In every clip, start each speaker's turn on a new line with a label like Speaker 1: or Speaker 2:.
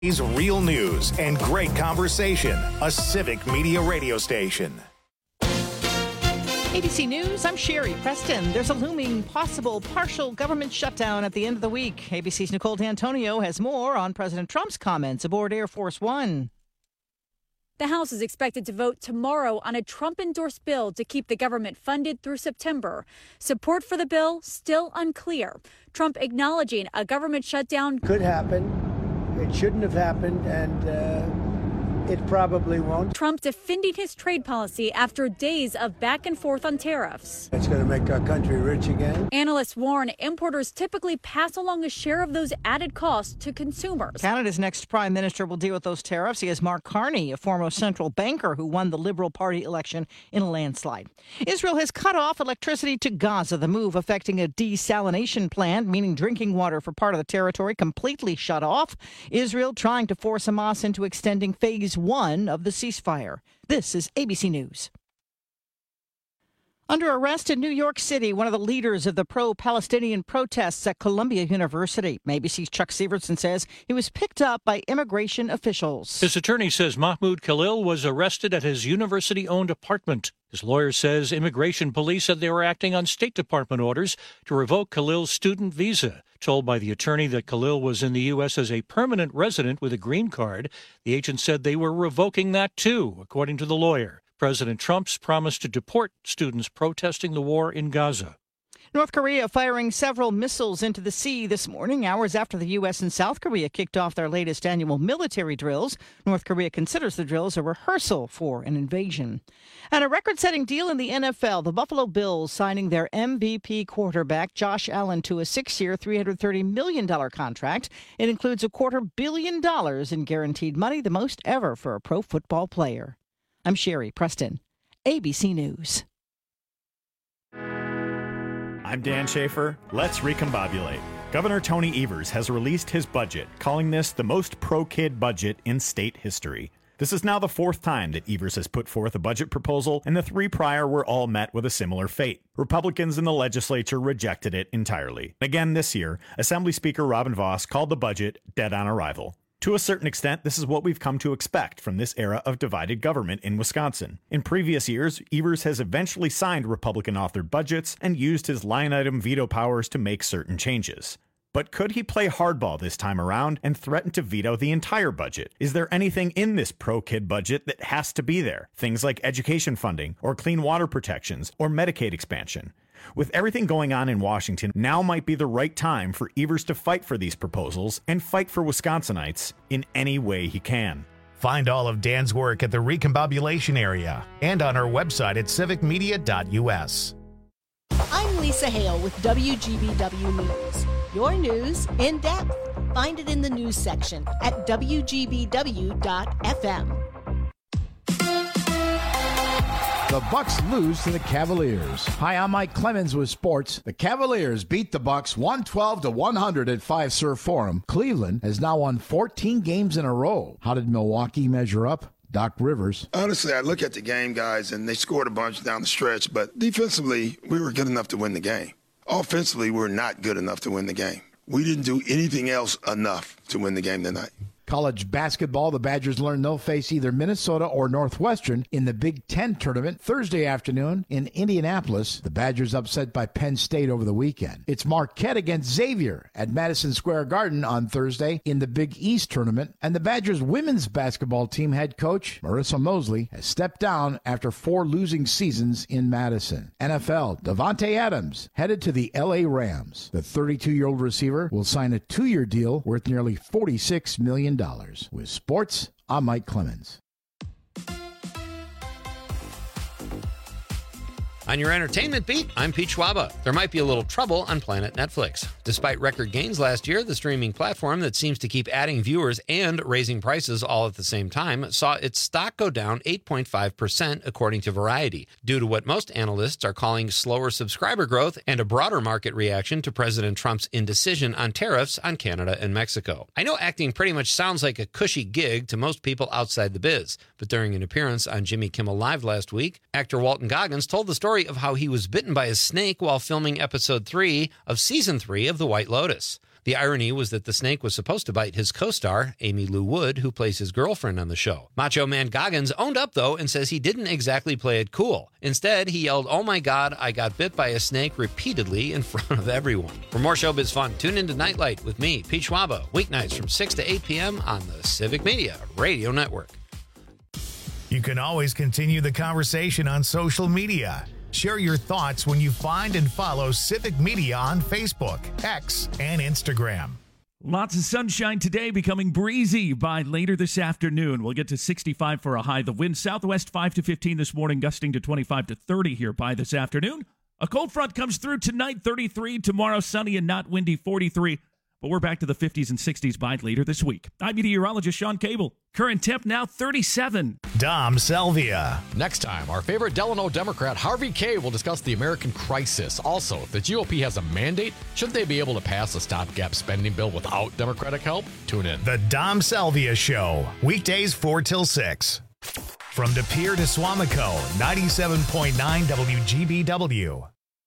Speaker 1: Is real news and great conversation. A Civic Media radio station.
Speaker 2: ABC News, I'm Sherry Preston. There's a looming possible partial government shutdown at the end of the week. ABC's Nicole D'Antonio has more on President Trump's comments aboard Air Force One.
Speaker 3: The House is expected to vote tomorrow on a Trump-endorsed bill to keep the government funded through September. Support for the bill still unclear. Trump acknowledging a government shutdown
Speaker 4: could happen. It shouldn't have happened, and it probably won't.
Speaker 3: Trump defending his trade policy after days of back and forth on tariffs.
Speaker 4: It's going to make our country rich again.
Speaker 3: Analysts warn importers typically pass along a share of those added costs to consumers.
Speaker 2: Canada's next prime minister will deal with those tariffs. He is Mark Carney, a former central banker who won the Liberal Party election in a landslide. Israel has cut off electricity to Gaza, the move affecting a desalination plant, meaning drinking water for part of the territory completely shut off. Israel trying to force Hamas into extending phase one of the ceasefire. This is ABC News. Under arrest in New York City, one of the leaders of the pro-Palestinian protests at Columbia University. ABC's Chuck Severson says he was picked up by immigration officials.
Speaker 5: His attorney says Mahmoud Khalil was arrested at his university-owned apartment. His lawyer says immigration police said they were acting on State Department orders to revoke Khalil's student visa. Told by the attorney that Khalil was in the U.S. as a permanent resident with a green card, the agent said they were revoking that too, according to the lawyer. President Trump's promised to deport students protesting the war in Gaza.
Speaker 2: North Korea firing several missiles into the sea this morning, hours after the U.S. and South Korea kicked off their latest annual military drills. North Korea considers the drills a rehearsal for an invasion. And a record-setting deal in the NFL, the Buffalo Bills signing their MVP quarterback Josh Allen to a 6-year, $330 million contract. It includes $250 million in guaranteed money, the most ever for a pro football player. I'm Sherry Preston, ABC News.
Speaker 6: I'm Dan Schaefer. Let's recombobulate. Governor Tony Evers has released his budget, calling this the most pro-kid budget in state history. This is now the fourth time that Evers has put forth a budget proposal, and the three prior were all met with a similar fate. Republicans in the legislature rejected it entirely. Again this year, Assembly Speaker Robin Vos called the budget dead on arrival. To a certain extent, this is what we've come to expect from this era of divided government in Wisconsin. In previous years, Evers has eventually signed Republican-authored budgets and used his line-item veto powers to make certain changes. But could he play hardball this time around and threaten to veto the entire budget? Is there anything in this pro-kid budget that has to be there? Things like education funding, or clean water protections, or Medicaid expansion. With everything going on in Washington, now might be the right time for Evers to fight for these proposals and fight for Wisconsinites in any way he can.
Speaker 7: Find all of Dan's work at the Recombobulation area and on our website at civicmedia.us.
Speaker 8: I'm Lisa Hale with WGBW News. Your news in depth. Find it in the news section at WGBW.FM.
Speaker 9: The Bucks lose to the Cavaliers. Hi, I'm Mike Clemens with sports. The Cavaliers beat the Bucks 112-100 at Fiserv Forum. Cleveland has now won 14 games in a row. How did Milwaukee measure up? Doc Rivers.
Speaker 10: Honestly, I look at the game, guys, and they scored a bunch down the stretch, but defensively, we were good enough to win the game. Offensively, we're not good enough to win the game. We didn't do anything else enough to win the game tonight.
Speaker 9: College basketball, the Badgers learn they'll face either Minnesota or Northwestern in the Big Ten tournament Thursday afternoon in Indianapolis. The Badgers upset by Penn State over the weekend. It's Marquette against Xavier at Madison Square Garden on Thursday in the Big East tournament. And the Badgers women's basketball team head coach Marissa Mosley has stepped down after 4 losing seasons in Madison. NFL, Davante Adams headed to the LA Rams. The 32-year-old receiver will sign a 2-year deal worth nearly $46 million. With sports, I'm Mike Clemens.
Speaker 11: On your entertainment beat, I'm Pete Schwaba. There might be a little trouble on Planet Netflix. Despite record gains last year, the streaming platform that seems to keep adding viewers and raising prices all at the same time saw its stock go down 8.5%, according to Variety, due to what most analysts are calling slower subscriber growth and a broader market reaction to President Trump's indecision on tariffs on Canada and Mexico. I know acting pretty much sounds like a cushy gig to most people outside the biz, but during an appearance on Jimmy Kimmel Live last week, actor Walton Goggins told the story of how he was bitten by a snake while filming episode 3 of season 3 of The White Lotus. The irony was that the snake was supposed to bite his co-star, Amy Lou Wood, who plays his girlfriend on the show. Macho Man Goggins owned up, though, and says he didn't exactly play it cool. Instead, he yelled, "Oh my God, I got bit by a snake," repeatedly in front of everyone. For more showbiz fun, tune into Nightlight with me, Pete Schwaba, weeknights from 6 to 8 p.m. on the Civic Media Radio Network.
Speaker 7: You can always continue the conversation on social media. Share your thoughts when you find and follow Civic Media on Facebook, X, and Instagram.
Speaker 12: Lots of sunshine today, becoming breezy by later this afternoon. We'll get to 65 for a high. The wind southwest 5 to 15 this morning, gusting to 25 to 30 here by this afternoon. A cold front comes through tonight, 33. Tomorrow, sunny and not windy, 43. But we're back to the 50s and 60s by later this week. I'm meteorologist Sean Cable. Current temp now 37.
Speaker 7: Dom Selvia.
Speaker 13: Next time, our favorite Delano Democrat, Harvey Kaye, will discuss the American crisis. Also, if the GOP has a mandate, shouldn't they be able to pass a stopgap spending bill without Democratic help? Tune in.
Speaker 7: The Dom Selvia Show. Weekdays 4 till 6. From De Pere to Swamico, 97.9 WGBW.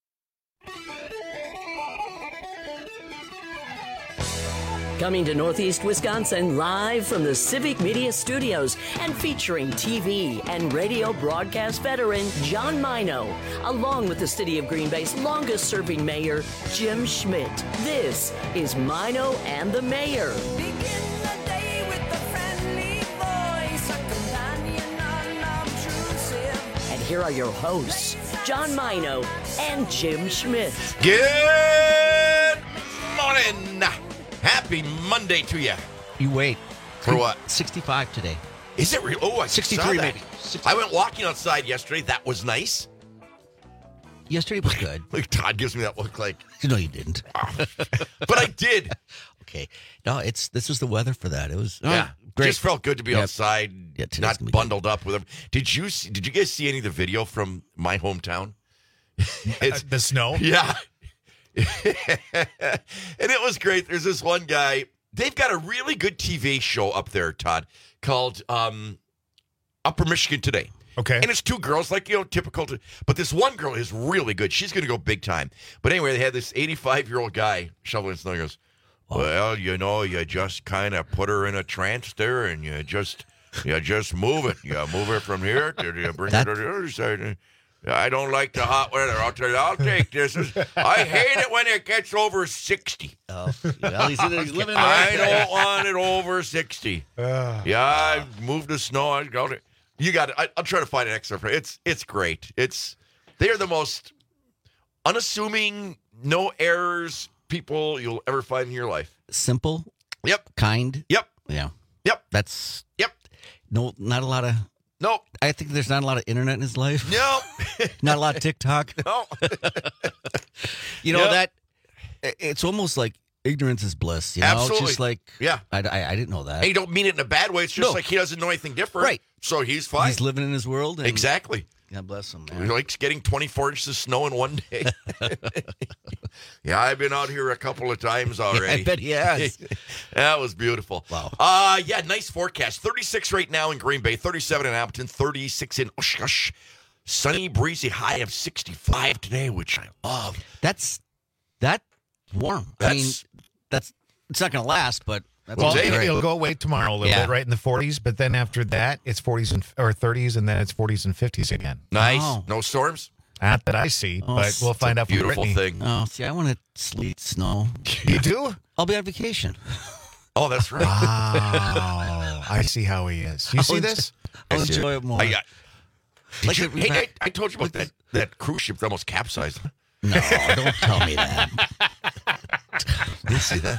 Speaker 14: Coming to Northeast Wisconsin live from the Civic Media Studios and featuring TV and radio broadcast veteran John Mino, along with the City of Green Bay's longest-serving mayor, Jim Schmidt. This is Mino and the Mayor.
Speaker 15: Begin the day with a friendly voice, a companion unobtrusive.
Speaker 14: And here are your hosts, John Mino and Jim Schmidt.
Speaker 16: Good morning. Happy Monday to you.
Speaker 17: You wait.
Speaker 16: For what?
Speaker 17: 65 today.
Speaker 16: Is it real? Oh, I
Speaker 17: 63
Speaker 16: saw that.
Speaker 17: maybe. 63.
Speaker 16: I went walking outside yesterday. That was nice.
Speaker 17: Yesterday was good.
Speaker 16: Like Todd gives me that look like.
Speaker 17: No, you didn't.
Speaker 16: But I did.
Speaker 17: Okay. No, this was the weather for that. It was
Speaker 16: great. Just felt good to be outside, not bundled up with them. Did you guys see any of the video from my hometown? It's
Speaker 7: the snow?
Speaker 16: Yeah. And it was great. There's this one guy. They've got a really good TV show up there, Todd, called Upper Michigan Today.
Speaker 7: Okay.
Speaker 16: And it's two girls, like, typical. But this one girl is really good. She's going to go big time. But anyway, they had this 85-year-old guy shoveling snow. He goes, well, you just kind of put her in a trance there, and you just move it. You move her from here to you bring her to the other side. I don't like the hot weather. I'll tell you, I'll take this. I hate it when it gets over 60.
Speaker 17: Oh, well, he's living in the
Speaker 16: I don't want it over 60. I moved the snow. You got it. I'll try to find an extra. It's great. They are the most unassuming, no errors people you'll ever find in your life.
Speaker 17: Simple.
Speaker 16: Yep.
Speaker 17: Kind.
Speaker 16: Yep.
Speaker 17: Yeah.
Speaker 16: Yep.
Speaker 17: That's.
Speaker 16: Yep.
Speaker 17: No, not a lot of.
Speaker 16: Nope.
Speaker 17: I think there's not a lot of internet in his life.
Speaker 16: Nope.
Speaker 17: Not a lot of TikTok.
Speaker 16: No.
Speaker 17: That it's almost like ignorance is bliss.
Speaker 16: Absolutely.
Speaker 17: It's just like,
Speaker 16: yeah.
Speaker 17: I didn't know that.
Speaker 16: And you don't mean it in a bad way. It's just like he doesn't know anything different.
Speaker 17: Right.
Speaker 16: So he's fine.
Speaker 17: He's living in his world. And
Speaker 16: exactly.
Speaker 17: God bless him, man.
Speaker 16: He likes getting 24 inches of snow in one day. Yeah, I've been out here a couple of times already.
Speaker 17: I bet he has.
Speaker 16: That was beautiful.
Speaker 17: Wow.
Speaker 16: Nice forecast. 36 right now in Green Bay, 37 in Appleton, 36 in Oshkosh. Sunny, breezy, high of 65 today, which I love.
Speaker 17: That's warm. It's not going to last, but that's
Speaker 7: it'll go away tomorrow a little bit, right in the 40s. But then after that, it's 40s or 30s, and then it's 40s and 50s again.
Speaker 16: Nice. Oh. No storms?
Speaker 7: Not that I see, but we'll find out from
Speaker 16: beautiful
Speaker 7: Brittany.
Speaker 16: Thing.
Speaker 17: Oh, see, I want to sleet, snow.
Speaker 7: You do?
Speaker 17: I'll be on vacation.
Speaker 16: Oh, that's right.
Speaker 7: Wow. I see how he is. You see this?
Speaker 17: I'll enjoy it more.
Speaker 16: I told you about that cruise ship that almost capsized.
Speaker 17: No, don't tell me that.
Speaker 16: You see that?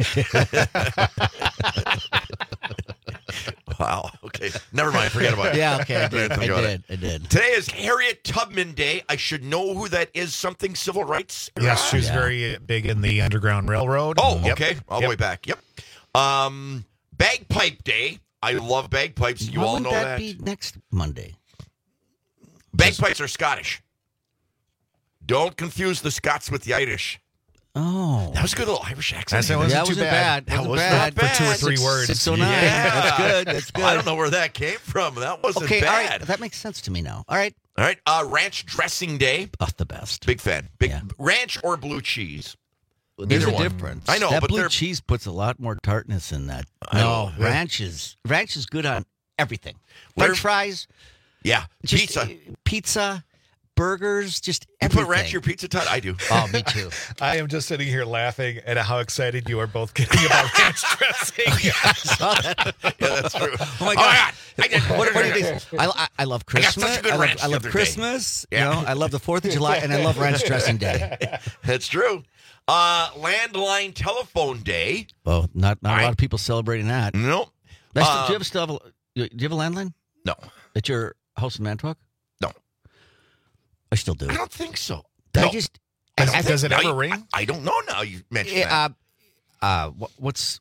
Speaker 16: Wow. Okay. Never mind. Forget about it.
Speaker 17: Yeah, okay. I did.
Speaker 16: Today is Harriet Tubman Day. I should know who that is. Something civil rights?
Speaker 7: Yes, she was very big in the Underground Railroad.
Speaker 16: Oh, okay. All the way back. Yep. Bagpipe Day. I love bagpipes. You all know that.
Speaker 17: Be next Monday?
Speaker 16: Bagpipes are Scottish. Don't confuse the Scots with the Irish.
Speaker 17: Oh.
Speaker 16: That was a good little Irish accent.
Speaker 7: That wasn't too bad.
Speaker 17: That
Speaker 7: was
Speaker 17: bad.
Speaker 7: not bad. For 2 or 3 words.
Speaker 17: 609.
Speaker 16: Yeah.
Speaker 17: That's good. That's good.
Speaker 16: I don't know where that came from. That wasn't bad.
Speaker 17: All right. That makes sense to me now. All right.
Speaker 16: Ranch dressing day.
Speaker 17: Oh, the best.
Speaker 16: Big fan. Ranch or blue cheese?
Speaker 17: There's
Speaker 16: Neither
Speaker 17: a
Speaker 16: one.
Speaker 17: difference.
Speaker 16: I know,
Speaker 17: that
Speaker 16: but
Speaker 17: blue
Speaker 16: they're-
Speaker 17: cheese puts a lot more tartness in that.
Speaker 16: I know.
Speaker 17: Ranch is good on everything.
Speaker 16: They're-
Speaker 17: French fries,
Speaker 16: Yeah,
Speaker 17: just,
Speaker 16: pizza.
Speaker 17: burgers, just
Speaker 16: You
Speaker 17: everything.
Speaker 16: put ranch in your pizza, Todd? I do.
Speaker 17: Oh, me too.
Speaker 18: I am just sitting here laughing at how excited you are both getting about ranch dressing.
Speaker 17: I saw that.
Speaker 16: Yeah, that's true.
Speaker 17: Oh my God!
Speaker 16: I did.
Speaker 17: What are these? I love Christmas.
Speaker 16: such a good ranch
Speaker 17: I
Speaker 16: the
Speaker 17: love
Speaker 16: other day.
Speaker 17: Christmas.
Speaker 16: Yeah.
Speaker 17: You know, I love the 4th of July, and I love ranch dressing day.
Speaker 16: That's true. Landline telephone day.
Speaker 17: Well, not a lot of people celebrating that.
Speaker 16: Nope.
Speaker 17: Do you have a landline?
Speaker 16: No.
Speaker 17: At your house in Manitowoc?
Speaker 16: No.
Speaker 17: I still do.
Speaker 16: I don't think so.
Speaker 17: I just
Speaker 18: Does it ever ring?
Speaker 16: I don't know now you mentioned that.
Speaker 17: What's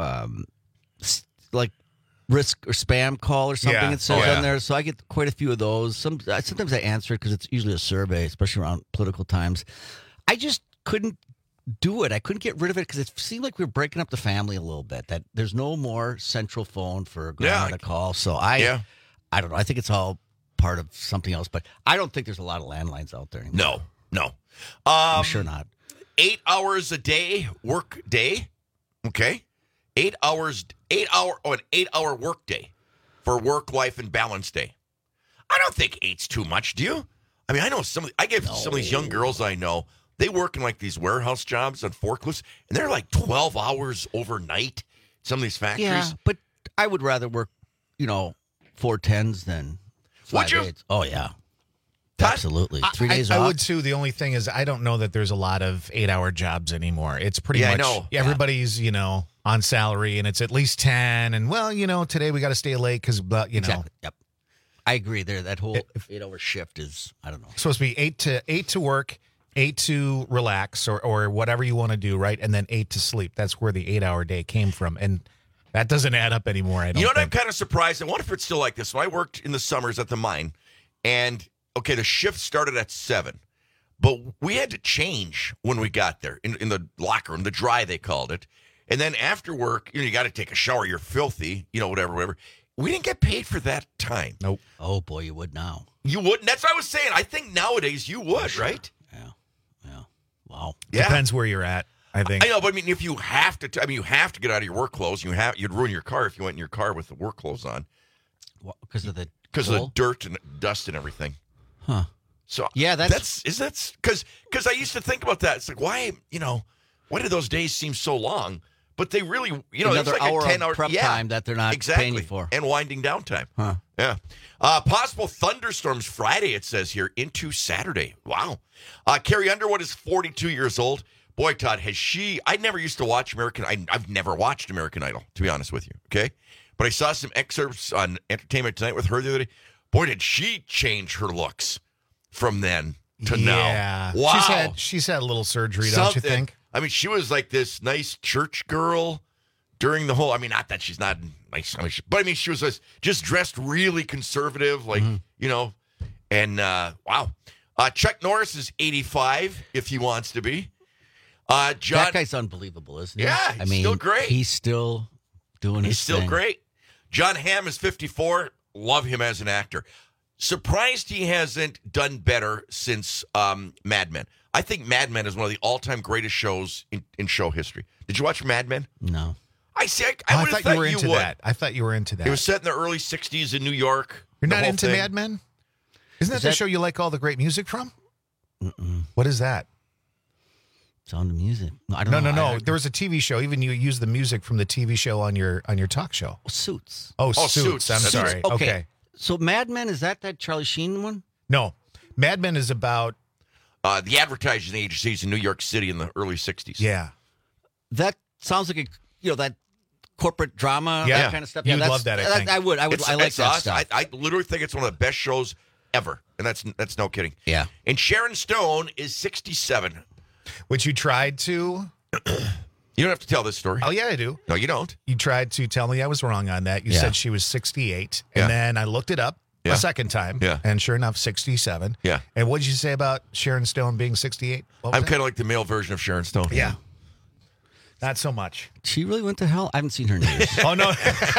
Speaker 17: like risk or spam call or something
Speaker 18: Yeah.
Speaker 17: it says
Speaker 16: Oh, yeah.
Speaker 17: on there. So I get quite a few of those. Sometimes I answer it because it's usually a survey, especially around political times. I just couldn't do it. I couldn't get rid of it because it seemed like we were breaking up the family a little bit. That there's no more central phone for grandma to call. So I don't know. I think it's all part of something else, but I don't think there's a lot of landlines out there anymore.
Speaker 16: No.
Speaker 17: I'm sure not.
Speaker 16: 8 hours a day work day. Okay. 8 hours, an 8-hour work day for work, life, and balance day. I don't think 8's too much, do you? I mean, I know some of these young girls I know, they work in like these warehouse jobs on forklifts, and they're like 12 hours overnight. Some of these factories.
Speaker 17: Yeah, but I would rather work, 4 10s than 5
Speaker 16: Would you?
Speaker 17: 8s. Oh, yeah. Absolutely. 3 days
Speaker 18: I
Speaker 17: off.
Speaker 18: would too. The only thing is, I don't know that there's a lot of 8-hour jobs anymore. It's pretty
Speaker 16: Yeah, I
Speaker 18: much
Speaker 16: know.
Speaker 18: everybody's on salary, and it's at least 10. And today we got to stay late because
Speaker 17: Exactly. Yep. I agree there. That whole 8-hour shift is, I don't know.
Speaker 18: It's supposed to be 8 to work, 8 to relax or whatever you want to do, right? And then 8 to sleep. That's where the 8-hour day came from, and that doesn't add up anymore. I don't.
Speaker 16: You know what? I'm
Speaker 18: think.
Speaker 16: kind of surprised. I wonder if it's still like this. So I worked in the summers at the mine, and the shift started at 7, but we had to change when we got there in the locker room, the dry they called it, and then after work, you got to take a shower. You're filthy, whatever. We didn't get paid for that time.
Speaker 18: Nope.
Speaker 17: Oh boy, you would now.
Speaker 16: You wouldn't. That's what I was saying. I think nowadays you would, right?
Speaker 17: Yeah. Wow.
Speaker 16: Yeah.
Speaker 18: Depends where you're at. I think.
Speaker 16: I know, but I mean, if you have to, you have to get out of your work clothes. You'd ruin your car if you went in your car with the work clothes on.
Speaker 17: Because of the
Speaker 16: dirt and dust and everything.
Speaker 17: Huh.
Speaker 16: So
Speaker 17: yeah,
Speaker 16: that's because I used to think about that. It's like why did those days seem so long? But they really
Speaker 17: another
Speaker 16: it's like
Speaker 17: hour
Speaker 16: a 10-hour
Speaker 17: of prep time that they're not
Speaker 16: exactly.
Speaker 17: paying you for,
Speaker 16: and winding down time.
Speaker 17: Huh.
Speaker 16: Yeah. Possible thunderstorms Friday. It says here into Saturday. Wow. Carrie Underwood is 42 years old. Boy, Todd, I never used to watch I've never watched American Idol, to be honest with you. Okay. But I saw some excerpts on Entertainment Tonight with her the other day. Boy, did she change her looks from then to now. Wow.
Speaker 18: She's had a little surgery, don't you think?
Speaker 16: I mean, she was like this nice church girl during the whole. I mean, not that she's not nice, but I mean, she was just dressed really conservative, like And wow, Chuck Norris is 85 if he wants to be. John,
Speaker 17: that guy's unbelievable, isn't he?
Speaker 16: Yeah, he's still great.
Speaker 17: He's still doing his thing.
Speaker 16: He's still great. John Hamm is 54. Love him as an actor. Surprised he hasn't done better since Mad Men. I think Mad Men is one of the all-time greatest shows in show history. Did you watch Mad Men?
Speaker 17: No.
Speaker 16: I thought
Speaker 18: you were into that. I thought you were into that.
Speaker 16: It was set in the early 60s in New York.
Speaker 18: You're not into Mad Men? Isn't that the show you like all the great music from?
Speaker 17: Mm-mm.
Speaker 18: What is that?
Speaker 17: Sound of Music. No, I don't know.
Speaker 18: No. There was a TV show. Even you used the music from the TV show on your talk show.
Speaker 17: Suits.
Speaker 18: Oh, Suits. I'm sorry. Okay.
Speaker 17: So Mad Men, is that Charlie Sheen one?
Speaker 18: No. Mad Men is about
Speaker 16: the advertising agencies in New York City in the early 60s.
Speaker 18: Yeah.
Speaker 17: That sounds like that corporate drama, that kind of stuff.
Speaker 18: You'd love that, I think.
Speaker 17: I would. I like that stuff.
Speaker 16: I literally think it's one of the best shows ever. And that's no kidding.
Speaker 17: Yeah.
Speaker 16: And Sharon Stone is 67.
Speaker 18: Which you tried to...
Speaker 16: You don't have to tell this story.
Speaker 18: Oh, yeah, I do.
Speaker 16: No, you don't.
Speaker 18: You tried to tell me I was wrong on that. You said she was 68. And then I looked it up a second time.
Speaker 16: Yeah.
Speaker 18: And sure enough, 67.
Speaker 16: Yeah.
Speaker 18: And what did you say about Sharon Stone being 68?
Speaker 16: I'm kind of like the male version of Sharon Stone.
Speaker 18: Yeah. Not so much.
Speaker 17: She really went to hell? I haven't seen her in years.
Speaker 18: Oh, no.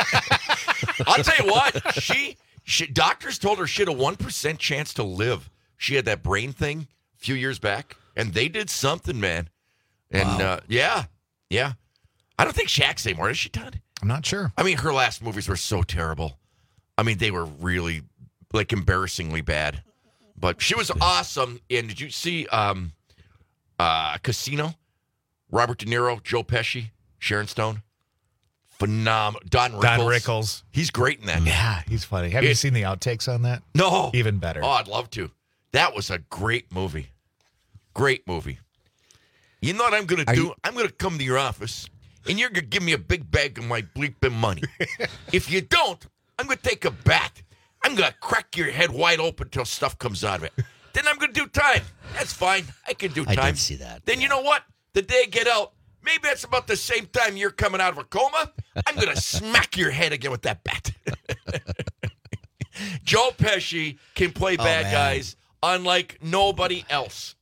Speaker 16: I'll tell you what. She doctors told her she had a 1% chance to live. She had that brain thing a few years back. And they did something, man. And, yeah. I don't think Shaq's anymore. Is she, Todd?
Speaker 18: I'm not sure.
Speaker 16: I mean, her last movies were so terrible. I mean, they were really, like, embarrassingly bad. But she was awesome. And did you see Casino? Robert De Niro, Joe Pesci, Sharon Stone. Phenomenal. Don Rickles. He's great in that.
Speaker 18: Yeah, he's funny. Have you seen the outtakes on that?
Speaker 16: No.
Speaker 18: Even better.
Speaker 16: Oh, I'd love to. That was a great movie. Great movie. You know what I'm going to do? I'm going to come to your office, and you're going to give me a big bag of my bleeping money. If you don't, I'm going to take a bat. I'm going to crack your head wide open until stuff comes out of it. Then I'm going to do time. That's fine. I can do time.
Speaker 17: I did see that.
Speaker 16: Then you know what? The day I get out, maybe that's about the same time you're coming out of a coma. I'm going to smack your head again with that bat. Joe Pesci can play bad guys unlike nobody else.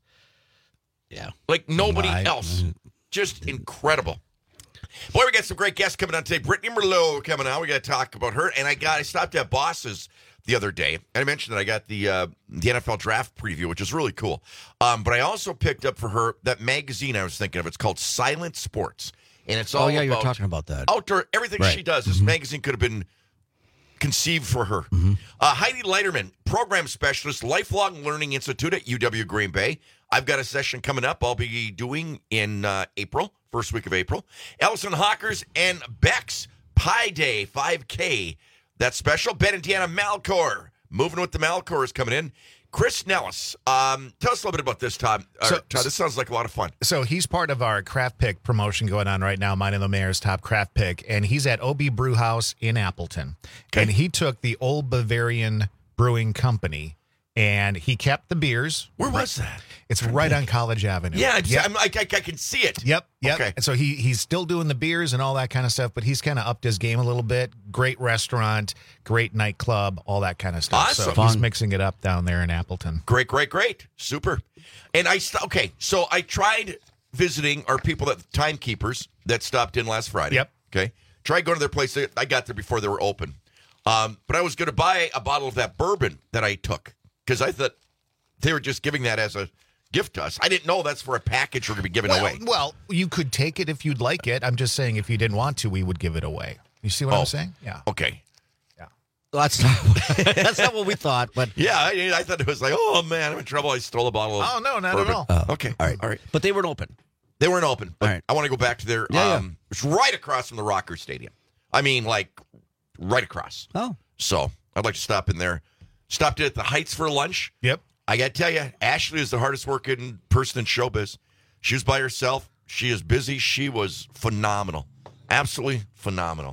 Speaker 17: Yeah.
Speaker 16: Like nobody else. Just incredible. Boy, we got some great guests coming on today. Brittany Merlot coming on. We got to talk about her. And I stopped at Boss's the other day. And I mentioned that I got the NFL draft preview, which is really cool. But I also picked up for her that magazine I was thinking of. It's called Silent Sports. And it's all
Speaker 17: you were
Speaker 16: about
Speaker 17: talking about that.
Speaker 16: outdoor, everything she does. This magazine could have been conceived for her. Heidi Leiterman, program specialist, Lifelong Learning Institute at UW Green Bay. I've got a session coming up I'll be doing in April, first week of April. Allison Hawkers and Beck's Pi Day 5K. That's special. Ben and Deanna Malcor, moving with the Malcors coming in. Chris Nellis, tell us a little bit about this, Todd. Todd, this sounds like a lot of fun.
Speaker 18: So he's part of our Craft Pick promotion going on right now, mine and the mayor's top Craft Pick, and he's at OB Brew House in Appleton. Okay. And he took the Old Bavarian Brewing Company, and he kept the beers.
Speaker 16: Where was that?
Speaker 18: It's right on College Avenue.
Speaker 16: Yeah, I can see it.
Speaker 18: Yep.
Speaker 16: Okay.
Speaker 18: And so he's still doing the beers and all that kind of stuff, but he's kind of upped his game a little bit. Great restaurant, great nightclub, all that kind of stuff.
Speaker 16: Awesome.
Speaker 18: So he's mixing it up down there in Appleton.
Speaker 16: Great. Super. And so I tried visiting our people, that timekeepers that stopped in last Friday.
Speaker 18: Yep.
Speaker 16: Okay. Tried going to their place. I got there before they were open. But I was going to buy a bottle of that bourbon that I took because I thought they were just giving that as a gift to us. I didn't know that's for a package we're going to be giving away.
Speaker 18: Well, you could take it if you'd like it. I'm just saying if you didn't want to, we would give it away. You see what I'm saying? Yeah.
Speaker 16: Okay.
Speaker 17: That's not what we thought, but
Speaker 16: yeah, I thought it was like, oh man, I'm in trouble. I stole a bottle of
Speaker 18: no, not
Speaker 16: bourbon.
Speaker 18: at all.
Speaker 16: Okay.
Speaker 17: All right. But they weren't open.
Speaker 16: They weren't open. But
Speaker 17: All right.
Speaker 16: I want to go back to their it's right across from the Rocker Stadium. I mean, like right across.
Speaker 17: Oh.
Speaker 16: So I'd like to stop in there. Stopped in at the Heights for lunch.
Speaker 18: Yep.
Speaker 16: I got to tell you, Ashley is the hardest working person in showbiz. She was by herself. She is busy. She was phenomenal. Absolutely phenomenal.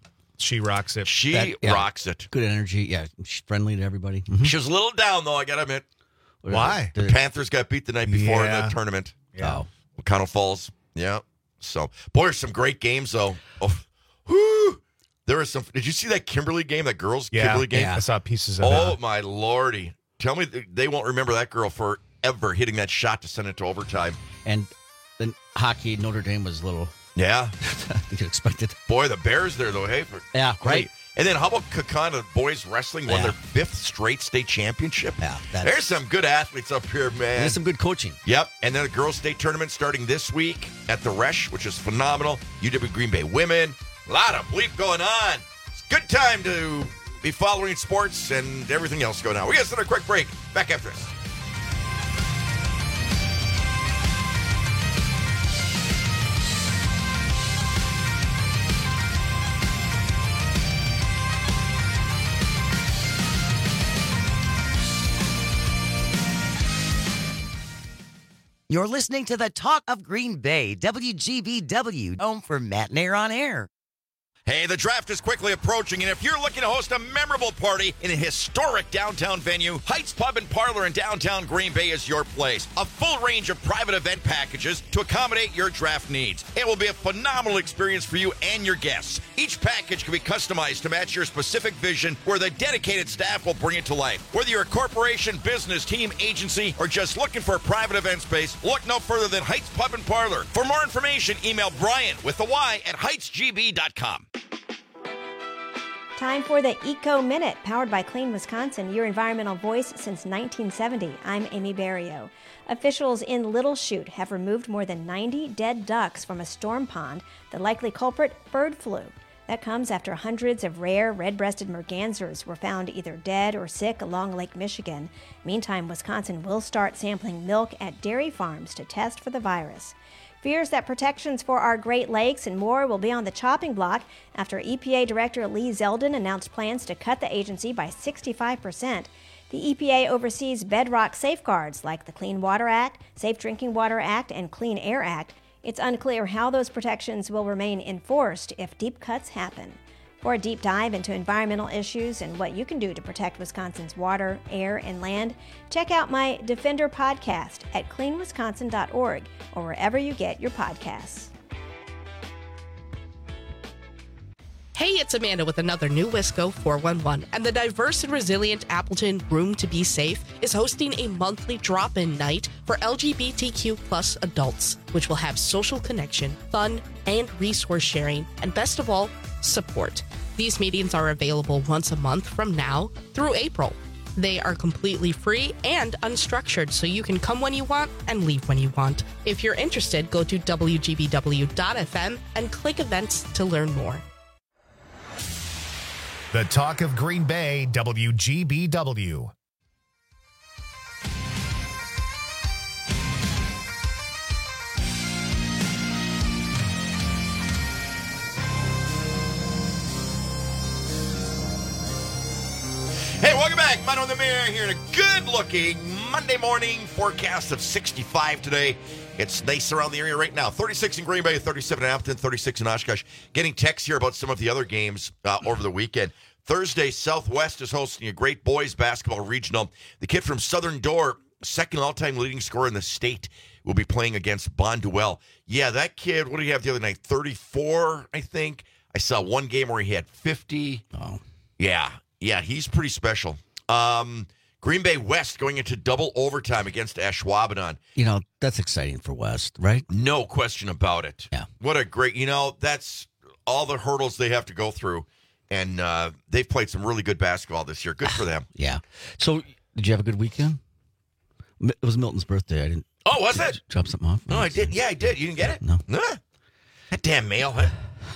Speaker 18: She rocks it.
Speaker 16: She rocks it.
Speaker 17: Good energy. Yeah. She's friendly to everybody.
Speaker 16: She was a little down, though, I got to admit.
Speaker 18: Why?
Speaker 16: The Panthers got beat the night before in the tournament.
Speaker 18: Yeah.
Speaker 16: O'Connell Falls. Yeah. So, boy, there's some great games, though. Oh, whoo. There was some. Did you see that Kimberly game, that girls' Kimberly game?
Speaker 18: Yeah, I saw pieces of it.
Speaker 16: Oh, my Lordy. Tell me they won't remember that girl forever hitting that shot to send it to overtime.
Speaker 17: And then hockey, Notre Dame was a little.
Speaker 16: Yeah.
Speaker 17: You could expect it.
Speaker 16: Boy, the Bears there, though. Hey,
Speaker 17: yeah,
Speaker 16: great.
Speaker 17: Right.
Speaker 16: And then how about Kakana boys wrestling won their 5th straight state championship?
Speaker 17: Yeah.
Speaker 16: There's some good athletes up here, man.
Speaker 17: There's some good coaching.
Speaker 16: Yep. And then the girls' state tournament starting this week at the Resch, which is phenomenal. UW Green Bay women. A lot of bleep going on. It's a good time to be following sports and everything else going on. We got to take a quick break. Back after this.
Speaker 19: You're listening to the Talk of Green Bay, WGBW, home for Matt Nair on Air.
Speaker 16: Hey, the draft is quickly approaching, and if you're looking to host a memorable party in a historic downtown venue, Heights Pub and Parlor in downtown Green Bay is your place. A full range of private event packages to accommodate your draft needs. It will be a phenomenal experience for you and your guests. Each package can be customized to match your specific vision, where the dedicated staff will bring it to life. Whether you're a corporation, business, team, agency, or just looking for a private event space, look no further than Heights Pub and Parlor. For more information, email Brian with the Y at heightsgb.com.
Speaker 20: Time for the Eco Minute, powered by Clean Wisconsin, your environmental voice since 1970. I'm Amy Barrio. Officials in Little Chute have removed more than 90 dead ducks from a storm pond, the likely culprit, bird flu. That comes after hundreds of rare red-breasted mergansers were found either dead or sick along Lake Michigan. Meantime, Wisconsin will start sampling milk at dairy farms to test for the virus. Fears that protections for our Great Lakes and more will be on the chopping block after EPA Director Lee Zeldin announced plans to cut the agency by 65%. The EPA oversees bedrock safeguards like the Clean Water Act, Safe Drinking Water Act, and Clean Air Act. It's unclear how those protections will remain enforced if deep cuts happen. For a deep dive into environmental issues and what you can do to protect Wisconsin's water, air, and land, check out my Defender podcast at cleanwisconsin.org or wherever you get your podcasts.
Speaker 21: Hey, it's Amanda with another new Wisco 411, and the diverse and resilient Appleton Room to Be Safe is hosting a monthly drop-in night for LGBTQ plus adults, which will have social connection, fun, and resource sharing, and best of all, support. These meetings are available once a month from now through April. They are completely free and unstructured, so you can come when you want and leave when you want. If you're interested, go to WGBW.FM and click events to learn more.
Speaker 7: The talk of Green Bay, WGBW.
Speaker 16: Hey, welcome back. Mano the Mayor here in a good-looking Monday morning forecast of 65 today. It's nice around the area right now. 36 in Green Bay, 37 in Appleton, 36 in Oshkosh. Getting texts here about some of the other games over the weekend. Thursday, Southwest is hosting a great boys basketball regional. The kid from Southern Door, second all-time leading scorer in the state, will be playing against Bonduelle. Yeah, that kid, what did he have the other night? 34, I think. I saw one game where he had 50.
Speaker 17: Oh.
Speaker 16: Yeah, he's pretty special. Green Bay West going into double overtime against Ashwaubenon.
Speaker 17: You know, that's exciting for West, right?
Speaker 16: No question about it.
Speaker 17: Yeah.
Speaker 16: What a great, that's all the hurdles they have to go through. And they've played some really good basketball this year. Good for them.
Speaker 17: Yeah. So, did you have a good weekend? It was Milton's birthday. I didn't.
Speaker 16: Oh, was it?
Speaker 17: Drop something off?
Speaker 16: No, I did. Yeah, I did. You didn't get it?
Speaker 17: No.
Speaker 16: That damn mail, huh?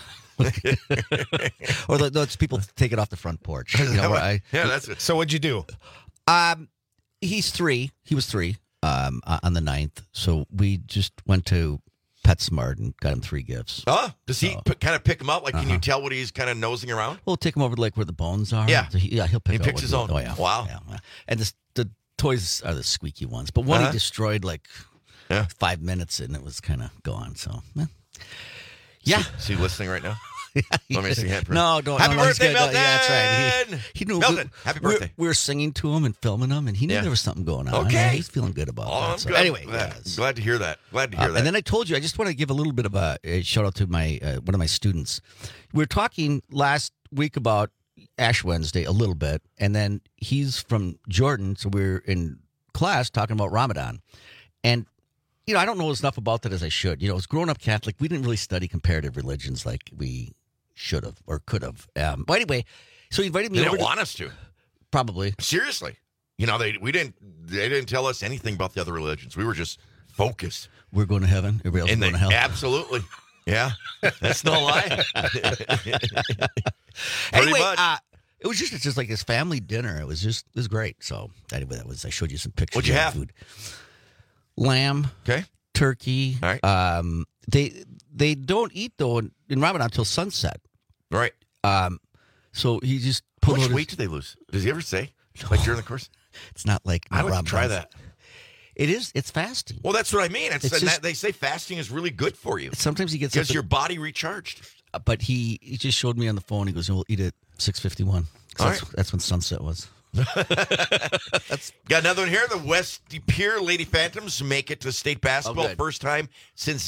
Speaker 17: Or those people take it off the front porch.
Speaker 16: Yeah, that's it.
Speaker 18: So what'd you do?
Speaker 17: He's 3. He was 3 on the 9th. So we just went to PetSmart and got him 3 gifts.
Speaker 16: Oh, does he kind of pick them out? Like, can you tell what he's kind of nosing around?
Speaker 17: We'll take him over to like where the bones are.
Speaker 16: Yeah.
Speaker 17: So he'll pick.
Speaker 16: He picks his own.
Speaker 17: Oh yeah.
Speaker 16: Wow.
Speaker 17: Yeah. And the toys are the squeaky ones, but one he destroyed like 5 minutes and it was kind of gone. So yeah.
Speaker 16: Is he listening right now? Let me see.
Speaker 17: No, don't.
Speaker 16: Happy birthday, Milton!
Speaker 17: Yeah, that's right. He knew.
Speaker 16: Milton, happy birthday.
Speaker 17: We were singing to him and filming him, and he knew there was something going on.
Speaker 16: Okay.
Speaker 17: Yeah, he's feeling good about that. So, anyway,
Speaker 16: glad to hear that.
Speaker 17: And then I told you, I just want to give a little bit of a shout out to my one of my students. We were talking last week about Ash Wednesday a little bit, and then he's from Jordan, so we're in class talking about Ramadan. And I don't know enough about that as I should. As growing up Catholic, we didn't really study comparative religions like we should have or could have. But anyway, so he invited me over.
Speaker 16: They didn't want us to.
Speaker 17: Probably.
Speaker 16: Seriously. They didn't tell us anything about the other religions. We were just focused.
Speaker 17: We're going to heaven. Everybody else is going to hell.
Speaker 16: Absolutely. Yeah. That's no lie.
Speaker 17: Anyway, it was just like his family dinner. It was great. So anyway, I showed you some pictures.
Speaker 16: What'd you have?
Speaker 17: Food. Lamb.
Speaker 16: Okay.
Speaker 17: Turkey.
Speaker 16: All right.
Speaker 17: They don't eat though in Ramadan until sunset.
Speaker 16: Right.
Speaker 17: So he just
Speaker 16: how much weight do they lose? Does he ever say? Like during the course?
Speaker 17: It's not like
Speaker 16: I would
Speaker 17: Ramadan.
Speaker 16: try that.
Speaker 17: It is. It's fasting.
Speaker 16: Well, that's what I mean. They say fasting is really good for you.
Speaker 17: Sometimes he gets
Speaker 16: because your body recharged.
Speaker 17: But he just showed me on the phone. He goes, "We'll eat at 6:51." That's when sunset was.
Speaker 16: Got another one here. The West Pier Lady Phantoms make it to state basketball first time since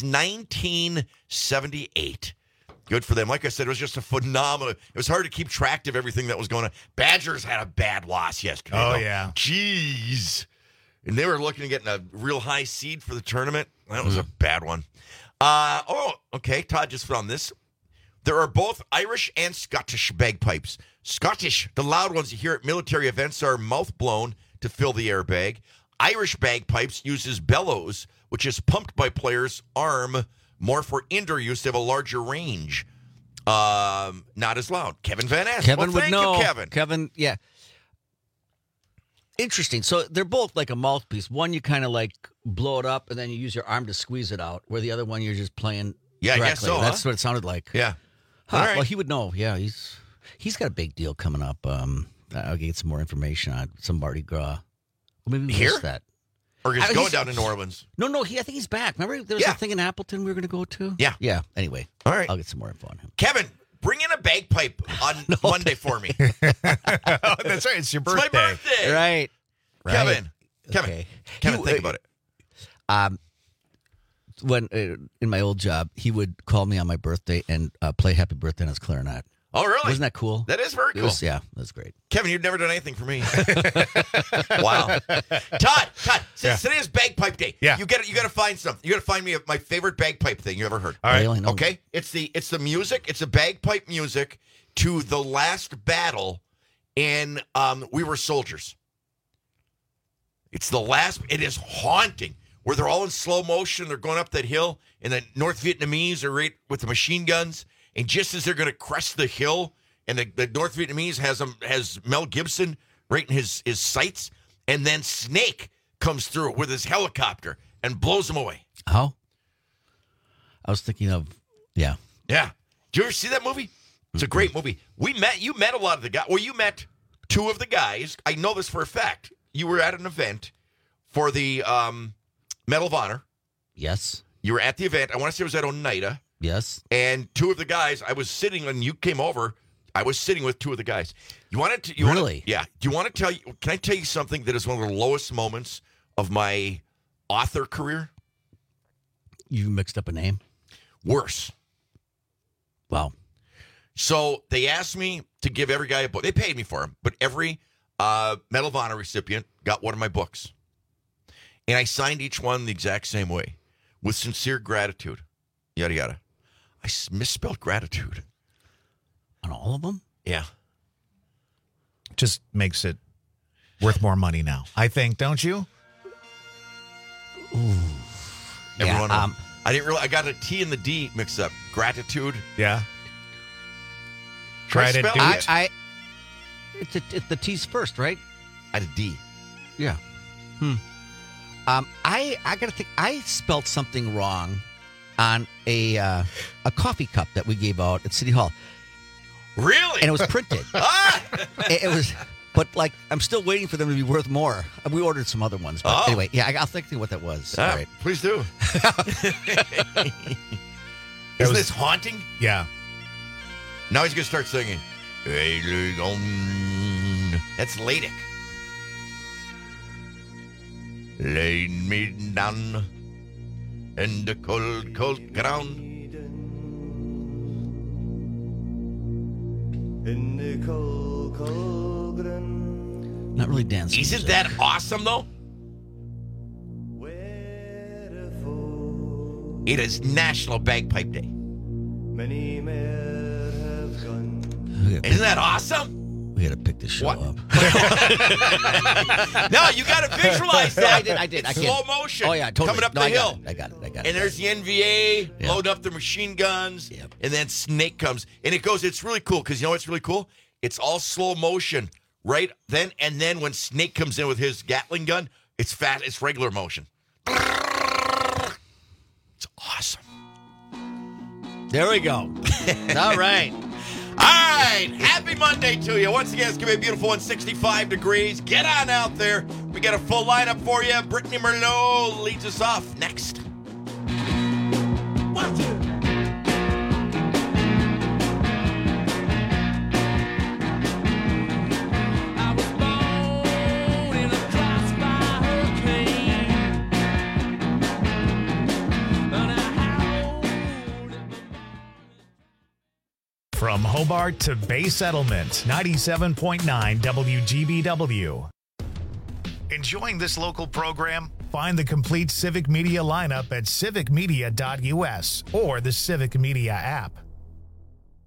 Speaker 16: 1978. Good for them. Like I said, it was just a phenomenal. It was hard to keep track of everything that was going on. Badgers had a bad loss yesterday.
Speaker 18: Oh, yeah.
Speaker 16: Jeez. And they were looking at getting a real high seed for the tournament. That was a bad one. Okay. Todd just found this. There are both Irish and Scottish bagpipes. Scottish, the loud ones you hear at military events, are mouth-blown to fill the airbag. Irish bagpipes uses bellows, which is pumped by players' arm, more for indoor use. They have a larger range. Not as loud. Kevin Van Ass.
Speaker 17: Kevin
Speaker 16: well,
Speaker 17: would
Speaker 16: thank
Speaker 17: know.
Speaker 16: You, Kevin.
Speaker 17: Kevin, yeah. Interesting. So they're both like a mouthpiece. One you kind of like blow it up, and then you use your arm to squeeze it out. Where the other one you're just playing.
Speaker 16: Yeah,
Speaker 17: directly.
Speaker 16: I guess so.
Speaker 17: That's
Speaker 16: huh?
Speaker 17: what it sounded like.
Speaker 16: Yeah.
Speaker 17: Huh.
Speaker 16: All right.
Speaker 17: Well, he would know. Yeah, he's got a big deal coming up. I'll get some more information on some Mardi Gras. Well, maybe we
Speaker 16: Here?
Speaker 17: missed that.
Speaker 16: Or he's going down to New Orleans.
Speaker 17: No. I think he's back. Remember, there was a thing in Appleton we were going to go to.
Speaker 16: Yeah.
Speaker 17: Yeah. Anyway,
Speaker 16: all right.
Speaker 17: I'll get some more info on him.
Speaker 16: Kevin, bring in a bagpipe on Monday for me.
Speaker 18: That's right. It's your birthday.
Speaker 16: It's my birthday.
Speaker 17: Right.
Speaker 16: Kevin.
Speaker 17: Okay.
Speaker 16: Kevin, think about it.
Speaker 17: When in my old job, he would call me on my birthday and play "Happy Birthday" on his clarinet.
Speaker 16: Oh, really?
Speaker 17: Wasn't that cool?
Speaker 16: That is very cool.
Speaker 17: Yeah, that's great.
Speaker 16: Kevin, you've never done anything for me. Wow. Todd, since today is bagpipe day, you got to find something. You got to find me my favorite bagpipe thing you ever heard.
Speaker 18: All right.
Speaker 16: Okay? It's the music. It's the bagpipe music to the last battle in We Were Soldiers. It's the last. It is haunting. Where they're all in slow motion, they're going up that hill, and the North Vietnamese are right with the machine guns. And just as they're going to crest the hill, and the North Vietnamese has Mel Gibson right in his sights, and then Snake comes through with his helicopter and blows him away.
Speaker 17: How? I was thinking of, yeah.
Speaker 16: Yeah. Did you ever see that movie? It's a great movie. You met a lot of the guys. Well, you met two of the guys. I know this for a fact. You were at an event for the Medal of Honor.
Speaker 17: Yes.
Speaker 16: You were at the event. I want to say it was at Oneida.
Speaker 17: Yes.
Speaker 16: And two of the guys, I was sitting, and you came over. I was sitting with two of the guys. You wanted to?
Speaker 17: Really?
Speaker 16: Yeah. Do you want to tell you? Can I tell you something that is one of the lowest moments of my author career?
Speaker 17: You mixed up a name?
Speaker 16: Worse.
Speaker 17: Wow.
Speaker 16: So they asked me to give every guy a book. They paid me for them, but every Medal of Honor recipient got one of my books. And I signed each one the exact same way, with sincere gratitude, yada, yada. I misspelled gratitude.
Speaker 17: On all of them?
Speaker 16: Yeah.
Speaker 18: Just makes it worth more money now, I think, don't you?
Speaker 17: Ooh.
Speaker 16: Everyone. I didn't realize I got a T and the D mixed up. Gratitude.
Speaker 18: Yeah.
Speaker 16: Try to do
Speaker 17: it. It's the T's first, right?
Speaker 16: I had a D.
Speaker 17: Yeah. I gotta think. I spelled something wrong on a coffee cup that we gave out at City Hall.
Speaker 16: Really?
Speaker 17: And it was printed. It was, but like I'm still waiting for them to be worth more. We ordered some other ones, but anyway, yeah, I'll think of what that was. All right,
Speaker 16: please do. Isn't this haunting?
Speaker 18: Yeah.
Speaker 16: Now he's gonna start singing. That's Ladic. Lay me down in the cold, cold ground.
Speaker 15: In the cold, cold ground.
Speaker 17: Not really dancing.
Speaker 16: Isn't that awesome, though? It is National Bagpipe Day.
Speaker 15: Many men have gone.
Speaker 16: Isn't that awesome?
Speaker 17: We got to pick this show up.
Speaker 16: No, you got to visualize that.
Speaker 17: I did.
Speaker 16: It's slow motion.
Speaker 17: Oh, yeah, totally.
Speaker 16: Coming up
Speaker 17: No,
Speaker 16: the
Speaker 17: I got
Speaker 16: hill.
Speaker 17: it. I got it.
Speaker 16: And there's the NVA, load up the machine guns, and then Snake comes. And it goes, it's really cool, because you know what's really cool? It's all slow motion, right? Then when Snake comes in with his Gatling gun, it's fast, it's regular motion. It's awesome.
Speaker 17: There we go. All right.
Speaker 16: All right. Happy Monday to you. Once again, it's going to be a beautiful 165 degrees. Get on out there. We got a full lineup for you. Brittany Merlot leads us off next.
Speaker 15: Watch it.
Speaker 7: From Hobart to Bay Settlement, 97.9 WGBW. Enjoying this local program? Find the complete Civic Media lineup at civicmedia.us or the Civic Media app.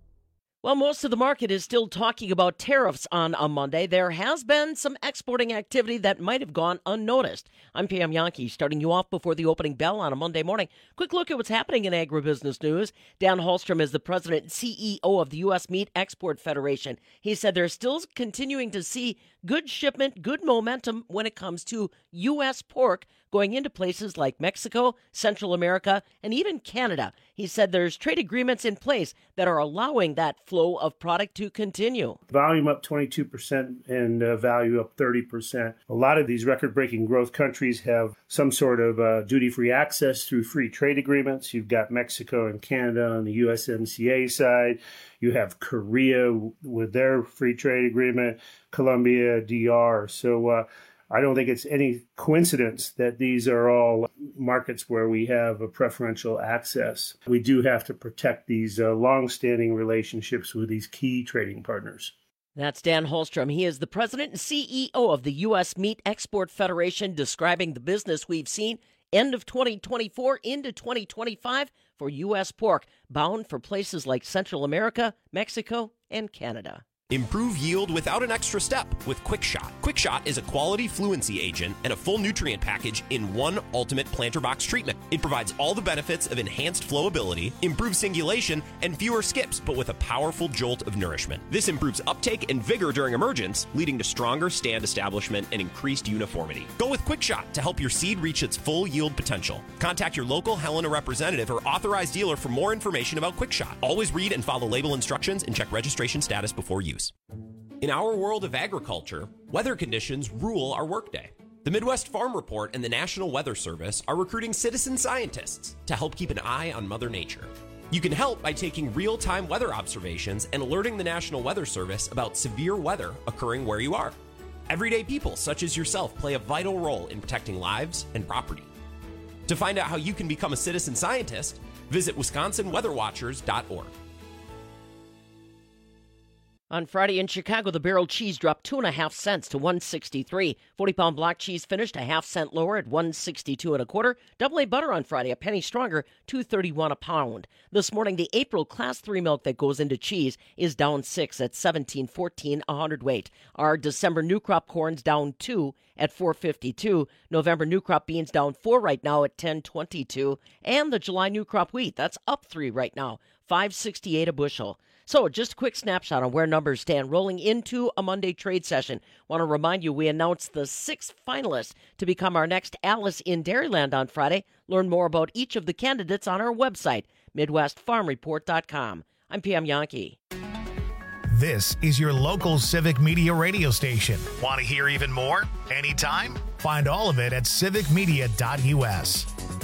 Speaker 1: Well, most of the market is still talking about tariffs on a Monday. There has been some exporting activity that might have gone unnoticed. I'm Pam Yankee, starting you off before the opening bell on a Monday morning. Quick look at what's happening in agribusiness news. Dan Holstrom is the president and CEO of the U.S. Meat Export Federation. He said they're still continuing to see good shipment, good momentum when it comes to U.S. pork going into places like Mexico, Central America, and even Canada. He said there's trade agreements in place that are allowing that flow of product to continue.
Speaker 22: Volume up 22% and value up 30%. A lot of these record-breaking growth countries have some sort of duty-free access through free trade agreements. You've got Mexico and Canada on the USMCA side. You have Korea with their free trade agreement, Colombia, DR. So I don't think it's any coincidence that these are all markets where we have a preferential access. We do have to protect these long-standing relationships with these key trading partners.
Speaker 1: That's Dan Holstrom. He is the president and CEO of the U.S. Meat Export Federation, describing the business we've seen end of 2024 into 2025 for U.S. pork, bound for places like Central America, Mexico, and Canada.
Speaker 23: Improve yield without an extra step with QuickShot. QuickShot is a quality fluency agent and a full nutrient package in one ultimate planter box treatment. It provides all the benefits of enhanced flowability, improved singulation, and fewer skips, but with a powerful jolt of nourishment. This improves uptake and vigor during emergence, leading to stronger stand establishment and increased uniformity. Go with QuickShot to help your seed reach its full yield potential. Contact your local Helena representative or authorized dealer for more information about QuickShot. Always read and follow label instructions and check registration status before use. In our world of agriculture, weather conditions rule our workday. The Midwest Farm Report and the National Weather Service are recruiting citizen scientists to help keep an eye on Mother Nature. You can help by taking real-time weather observations and alerting the National Weather Service about severe weather occurring where you are. Everyday people such as yourself play a vital role in protecting lives and property. To find out how you can become a citizen scientist, visit WisconsinWeatherWatchers.org.
Speaker 1: On Friday in Chicago, the barrel cheese dropped 2.5 cents to $1.63. 40-pound block cheese finished a half-cent lower at $1.62 1/4. Double A butter on Friday, a penny stronger, $2.31 a pound. This morning, the April Class 3 milk that goes into cheese is down 6 at $17.14 a hundredweight. Our December new crop corn's down 2 at $4.52. November new crop beans down 4 right now at $10.22. And the July new crop wheat, that's up 3 right now, $5.68 a bushel. So just a quick snapshot on where numbers stand rolling into a Monday trade session. Want to remind you, we announced the 6 finalists to become our next Alice in Dairyland on Friday. Learn more about each of the candidates on our website, MidwestFarmReport.com. I'm Pam Yankee.
Speaker 7: This is your local Civic Media radio station. Want to hear even more? Anytime? Find all of it at civicmedia.us.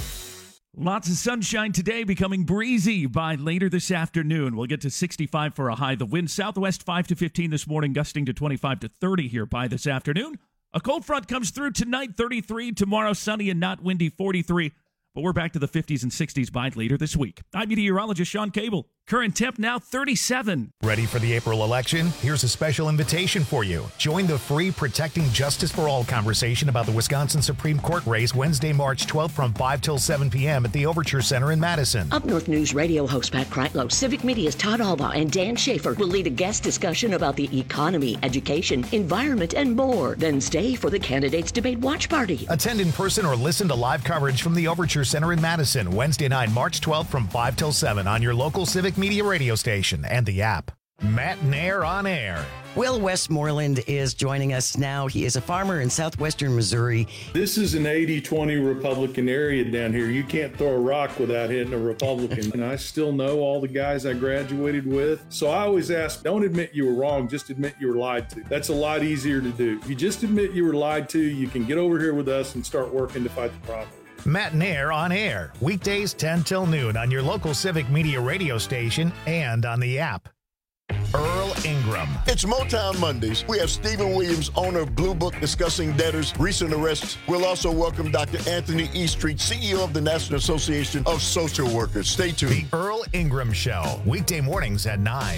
Speaker 12: Lots of sunshine today, becoming breezy by later this afternoon. We'll get to 65 for a high. The wind southwest 5 to 15 this morning, gusting to 25 to 30 here by this afternoon. A cold front comes through tonight, 33. Tomorrow, sunny and not windy, 43. But we're back to the 50s and 60s by later this week. I'm meteorologist Sean Cable. Current temp now 37.
Speaker 7: Ready for the April election? Here's a special invitation for you. Join the free Protecting Justice for All conversation about the Wisconsin Supreme Court race Wednesday, March 12th from 5 till 7 p.m. at the Overture Center in Madison.
Speaker 14: Up North News radio host Pat Kreitlow, Civic Media's Todd Alba, and Dan Schaefer will lead a guest discussion about the economy, education, environment, and more. Then stay for the candidates' debate watch party.
Speaker 7: Attend in person or listen to live coverage from the Overture Center in Madison, Wednesday night, March 12th from 5 till 7 on your local Civic Media radio station and the app. Matt Nair on air.
Speaker 19: Will Westmoreland is joining us now. He is a farmer in southwestern Missouri.
Speaker 24: This is an 80-20 Republican area down here. You can't throw a rock without hitting a Republican. And I still know all the guys I graduated with. So I always ask, don't admit you were wrong, just admit you were lied to. That's a lot easier to do. If you just admit you were lied to, you can get over here with us and start working to fight the problem.
Speaker 7: Matt Nair on air, weekdays 10 till noon on your local Civic Media radio station and on the app. Earl Ingram.
Speaker 25: It's Motown Mondays. We have Stephen Williams, owner of Blue Book, discussing debtors' recent arrests. We'll also welcome Dr. Anthony Eastreet, CEO of the National Association of Social Workers. Stay tuned.
Speaker 7: The Earl Ingram Show, weekday mornings at 9.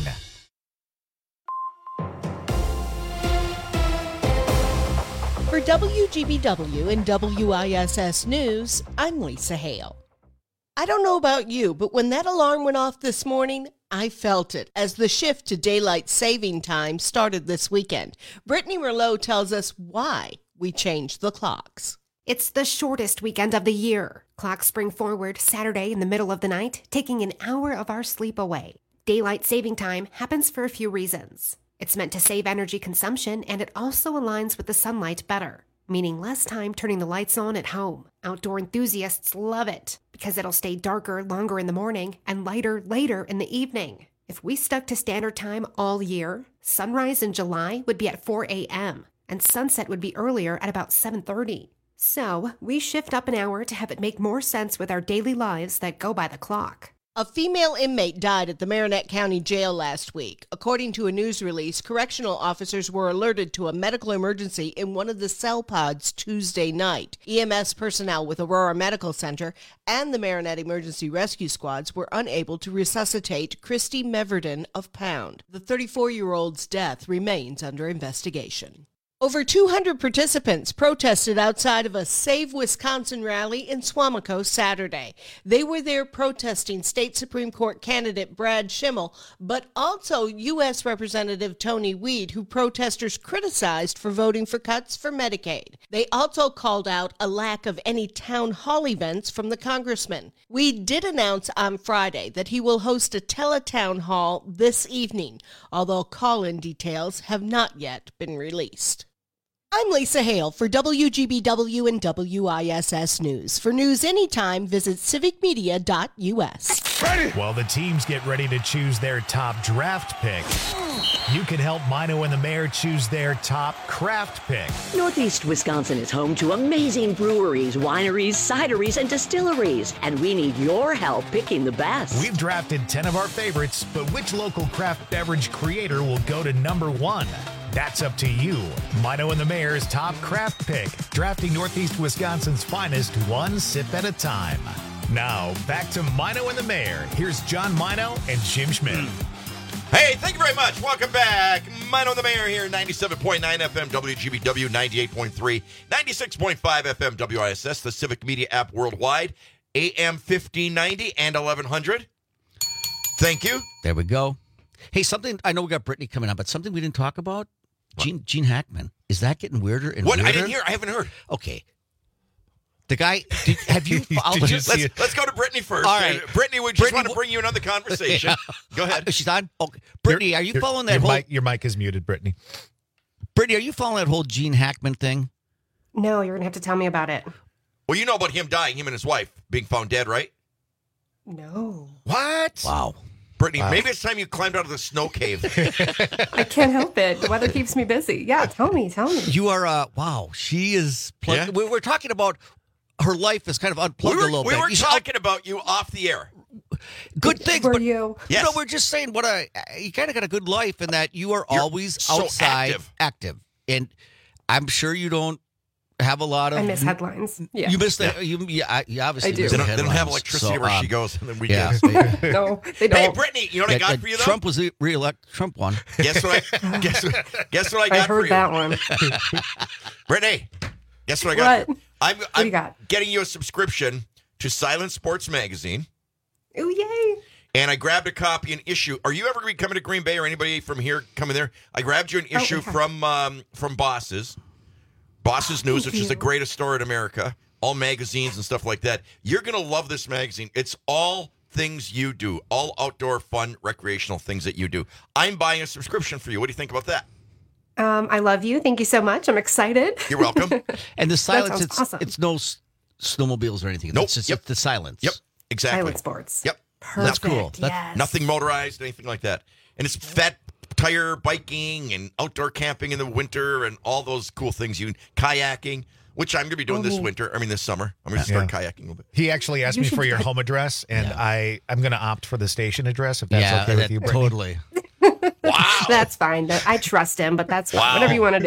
Speaker 8: For WGBW and WISS News, I'm Lisa Hale. I don't know about you, but when that alarm went off this morning, I felt it as the shift to daylight saving time started this weekend. Brittany Merlot tells us why we changed the clocks.
Speaker 2: It's the shortest weekend of the year. Clocks spring forward Saturday in the middle of the night, taking an hour of our sleep away. Daylight saving time happens for a few reasons. It's meant to save energy consumption, and it also aligns with the sunlight better, meaning less time turning the lights on at home. Outdoor enthusiasts love it because it'll stay darker longer in the morning and lighter later in the evening. If we stuck to standard time all year, sunrise in July would be at 4 a.m. and sunset would be earlier at about 7:30. So we shift up an hour to have it make more sense with our daily lives that go by the clock.
Speaker 8: A female inmate died at the Marinette County Jail last week. According to a news release, correctional officers were alerted to a medical emergency in one of the cell pods Tuesday night. EMS personnel with Aurora Medical Center and the Marinette Emergency Rescue Squads were unable to resuscitate Christy Meverden of Pound. The 34-year-old's death remains under investigation. Over 200 participants protested outside of a Save Wisconsin rally in Suamico Saturday. They were there protesting state Supreme Court candidate Brad Schimmel, but also U.S. Representative Tony Weed, who protesters criticized for voting for cuts for Medicaid. They also called out a lack of any town hall events from the congressman. Weed did announce on Friday that he will host a teletown hall this evening, although call-in details have not yet been released. I'm Lisa Hale for WGBW and WISS News. For news anytime, visit civicmedia.us.
Speaker 7: While the teams get ready to choose their top draft pick, you can help Mino and the Mayor choose their top craft pick.
Speaker 14: Northeast Wisconsin is home to amazing breweries, wineries, cideries, and distilleries, and we need your help picking the best.
Speaker 7: We've drafted 10 of our favorites, but which local craft beverage creator will go to number one? That's up to you. Mino and the Mayor's top craft pick, drafting Northeast Wisconsin's finest one sip at a time. Now, back to Mino and the Mayor. Here's John Mino and Jim Schmidt.
Speaker 16: Hey, thank you very much. Welcome back. Mino and the Mayor here, 97.9 FM WGBW, 98.3, 96.5 FM WISS, the Civic Media app worldwide, AM 1590 and 1100. Thank you.
Speaker 17: There we go. Hey, something, I know we got Brittany coming up, but something we didn't talk about, Gene Hackman. Is that getting weirder and
Speaker 16: What?
Speaker 17: weirder?
Speaker 16: I didn't hear. I haven't heard.
Speaker 17: Okay. The guy, have you...
Speaker 16: Let's go to Brittany first.
Speaker 17: All right.
Speaker 16: Brittany, we just want to bring you another conversation. Go ahead.
Speaker 17: She's on? Okay. Brittany, are you following that whole...
Speaker 18: Your mic is muted, Brittany.
Speaker 17: Brittany, are you following that whole Gene Hackman thing?
Speaker 2: No, you're going to have to tell me about it.
Speaker 16: Well, you know about him dying, him and his wife being found dead, right?
Speaker 2: No.
Speaker 16: What?
Speaker 17: Wow.
Speaker 16: Brittany, maybe it's time you climbed out of the snow cave.
Speaker 2: I can't help it. The weather keeps me busy. Yeah, tell me.
Speaker 17: You are, wow, she is...
Speaker 16: Yeah?
Speaker 17: We're talking about her life is kind of unplugged a little bit.
Speaker 16: We were talking about you off the air.
Speaker 17: Good things.
Speaker 2: Were
Speaker 17: but,
Speaker 2: you?
Speaker 16: Yes.
Speaker 17: No, we're just saying you kind of got a good life in that you are always
Speaker 16: so
Speaker 17: outside active. And I'm sure you don't have a lot of...
Speaker 2: I miss headlines. Yeah.
Speaker 17: You miss that. You obviously
Speaker 2: I do.
Speaker 17: miss
Speaker 16: They
Speaker 17: the
Speaker 16: don't have
Speaker 17: headlines,
Speaker 16: electricity
Speaker 17: so,
Speaker 16: where she goes, and then we
Speaker 17: yeah,
Speaker 16: do.
Speaker 2: No, they don't.
Speaker 16: Hey, Brittany, you know what I got for you, though?
Speaker 17: Trump was re-elected. Trump won.
Speaker 16: Guess what I got for you?
Speaker 2: I heard that one.
Speaker 16: Brittany, guess what I got?
Speaker 2: What?
Speaker 16: I'm
Speaker 2: What do you got?
Speaker 16: getting you a subscription to Silent Sports Magazine.
Speaker 2: Oh, yay.
Speaker 16: And I grabbed a copy, an issue. Are you ever going to be coming to Green Bay or anybody from here coming there? I grabbed you an issue
Speaker 2: okay.
Speaker 16: from Bosses News, which is the greatest store in America. All magazines and stuff like that. You're going to love this magazine. It's all things you do, all outdoor, fun, recreational things that you do. I'm buying a subscription for you. What do you think about that?
Speaker 2: I love you. Thank you so much. I'm excited.
Speaker 16: You're welcome.
Speaker 17: And the silence,
Speaker 2: sounds awesome.
Speaker 17: it's no snowmobiles or anything.
Speaker 16: Nope.
Speaker 17: It's just
Speaker 16: Yep.
Speaker 17: the silence.
Speaker 16: Yep, exactly.
Speaker 2: Silent sports.
Speaker 16: Yep.
Speaker 17: That's cool.
Speaker 2: Yes.
Speaker 16: Nothing motorized, anything like that. And it's fat tire biking and outdoor camping in the winter and all those cool things. Kayaking, which I'm going to be doing this summer. I'm going to start kayaking a little bit.
Speaker 18: He actually asked
Speaker 2: You
Speaker 18: me
Speaker 2: should
Speaker 18: for your
Speaker 2: try-
Speaker 18: home address, and I'm going to opt for the station address if that's okay with you, Brittany.
Speaker 17: Totally.
Speaker 16: Wow.
Speaker 2: That's fine. I trust him, but that's fine.
Speaker 16: Wow.
Speaker 2: Whatever you want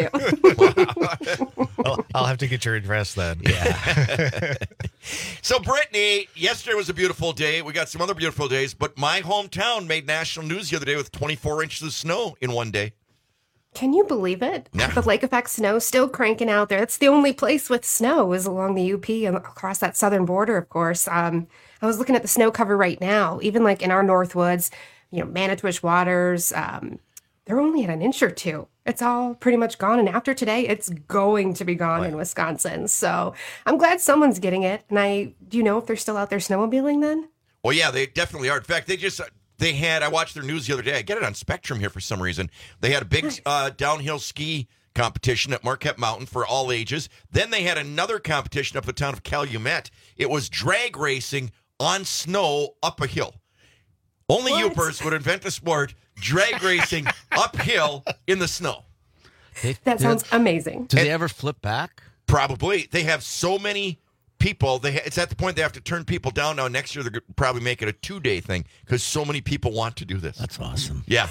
Speaker 2: to do.
Speaker 18: Well, I'll have to get your address then.
Speaker 17: Yeah.
Speaker 16: So, Brittany, yesterday was a beautiful day. We got some other beautiful days, but my hometown made national news the other day with 24 inches of snow in one day.
Speaker 2: Can you believe it?
Speaker 16: Yeah.
Speaker 2: The lake effect snow still cranking out there. That's the only place with snow is along the UP and across that southern border, of course. I was looking at the snow cover right now, even like in our Northwoods, Manitowish waters, they're only at an inch or two. It's all pretty much gone. And after today, it's going to be gone in Wisconsin. So I'm glad someone's getting it. And do you know if they're still out there snowmobiling then?
Speaker 16: Well, yeah, they definitely are. In fact, I watched their news the other day. I get it on Spectrum here for some reason. They had a big downhill ski competition at Marquette Mountain for all ages. Then they had another competition up the town of Calumet. It was drag racing on snow up a hill. Only Yoopers would invent the sport, drag racing uphill in the snow.
Speaker 2: That sounds amazing.
Speaker 17: Do they ever flip back?
Speaker 16: Probably. They have so many people. It's at the point they have to turn people down now. Next year, they're going to probably make it a 2-day thing because so many people want to do this.
Speaker 17: That's awesome.
Speaker 16: Yeah.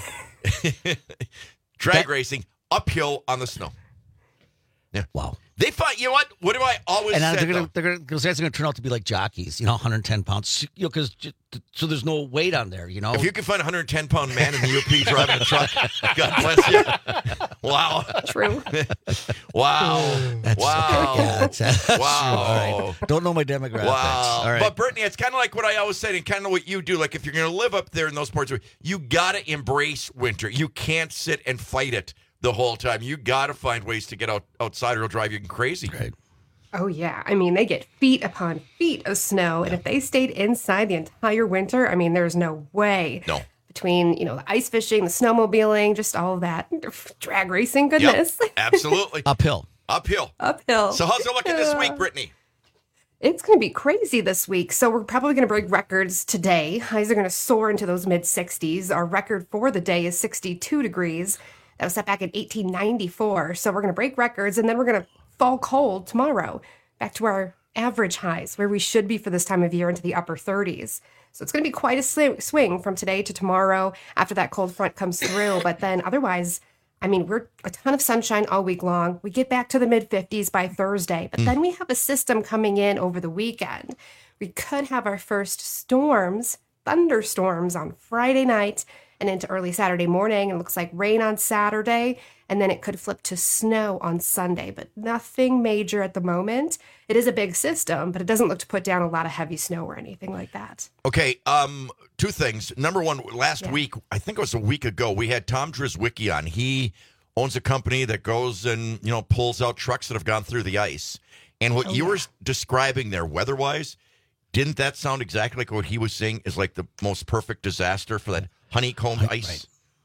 Speaker 16: Drag racing uphill on the snow. Yeah.
Speaker 17: Wow.
Speaker 16: They find, you know what? What do I always say?
Speaker 17: Those guys are going to turn out to be like jockeys, 110 pounds, because so there's no weight on there,
Speaker 16: If you can find a 110-pound man in the UP driving a truck, God bless you. Wow.
Speaker 2: True.
Speaker 16: Wow. Wow.
Speaker 17: Yeah, that's
Speaker 16: wow.
Speaker 17: True. All right. Don't know my demographics.
Speaker 16: Wow.
Speaker 17: All right.
Speaker 16: But Brittany, it's kind of like what I always said and kind of what you do. Like if you're going to live up there in those parts, you got to embrace winter. You can't sit and fight it the whole time. You got to find ways to get outside or it'll drive you crazy.
Speaker 17: Right.
Speaker 2: Oh, yeah. I mean, they get feet upon feet of snow. And if they stayed inside the entire winter, I mean, there's no way.
Speaker 16: No.
Speaker 2: Between, the ice fishing, the snowmobiling, just all of that. Drag racing, goodness.
Speaker 16: Yep, absolutely.
Speaker 17: Uphill.
Speaker 2: Uphill.
Speaker 16: So how's it looking this week, Brittany?
Speaker 2: It's going to be crazy this week. So we're probably going to break records today. Highs are going to soar into those mid-60s. Our record for the day is 62 degrees. That was set back in 1894. So we're going to break records, and then we're going to fall cold tomorrow, back to our average highs, where we should be for this time of year, into the upper 30s. So it's going to be quite a swing from today to tomorrow after that cold front comes through. But then otherwise, I mean, we're a ton of sunshine all week long. We get back to the mid-50s by Thursday. But then we have a system coming in over the weekend. We could have our first thunderstorms on Friday night and into early Saturday morning. It looks like rain on Saturday, and then it could flip to snow on Sunday, but nothing major at the moment. It is a big system, but it doesn't look to put down a lot of heavy snow or anything like that.
Speaker 16: Okay, two things. Number one, last week, I think it was a week ago, we had Tom Drizwicki on. He owns a company that goes and, pulls out trucks that have gone through the ice. And what you were describing there weather-wise, didn't that sound exactly like what he was saying is like the most perfect disaster for that honeycombed ice?
Speaker 17: Right.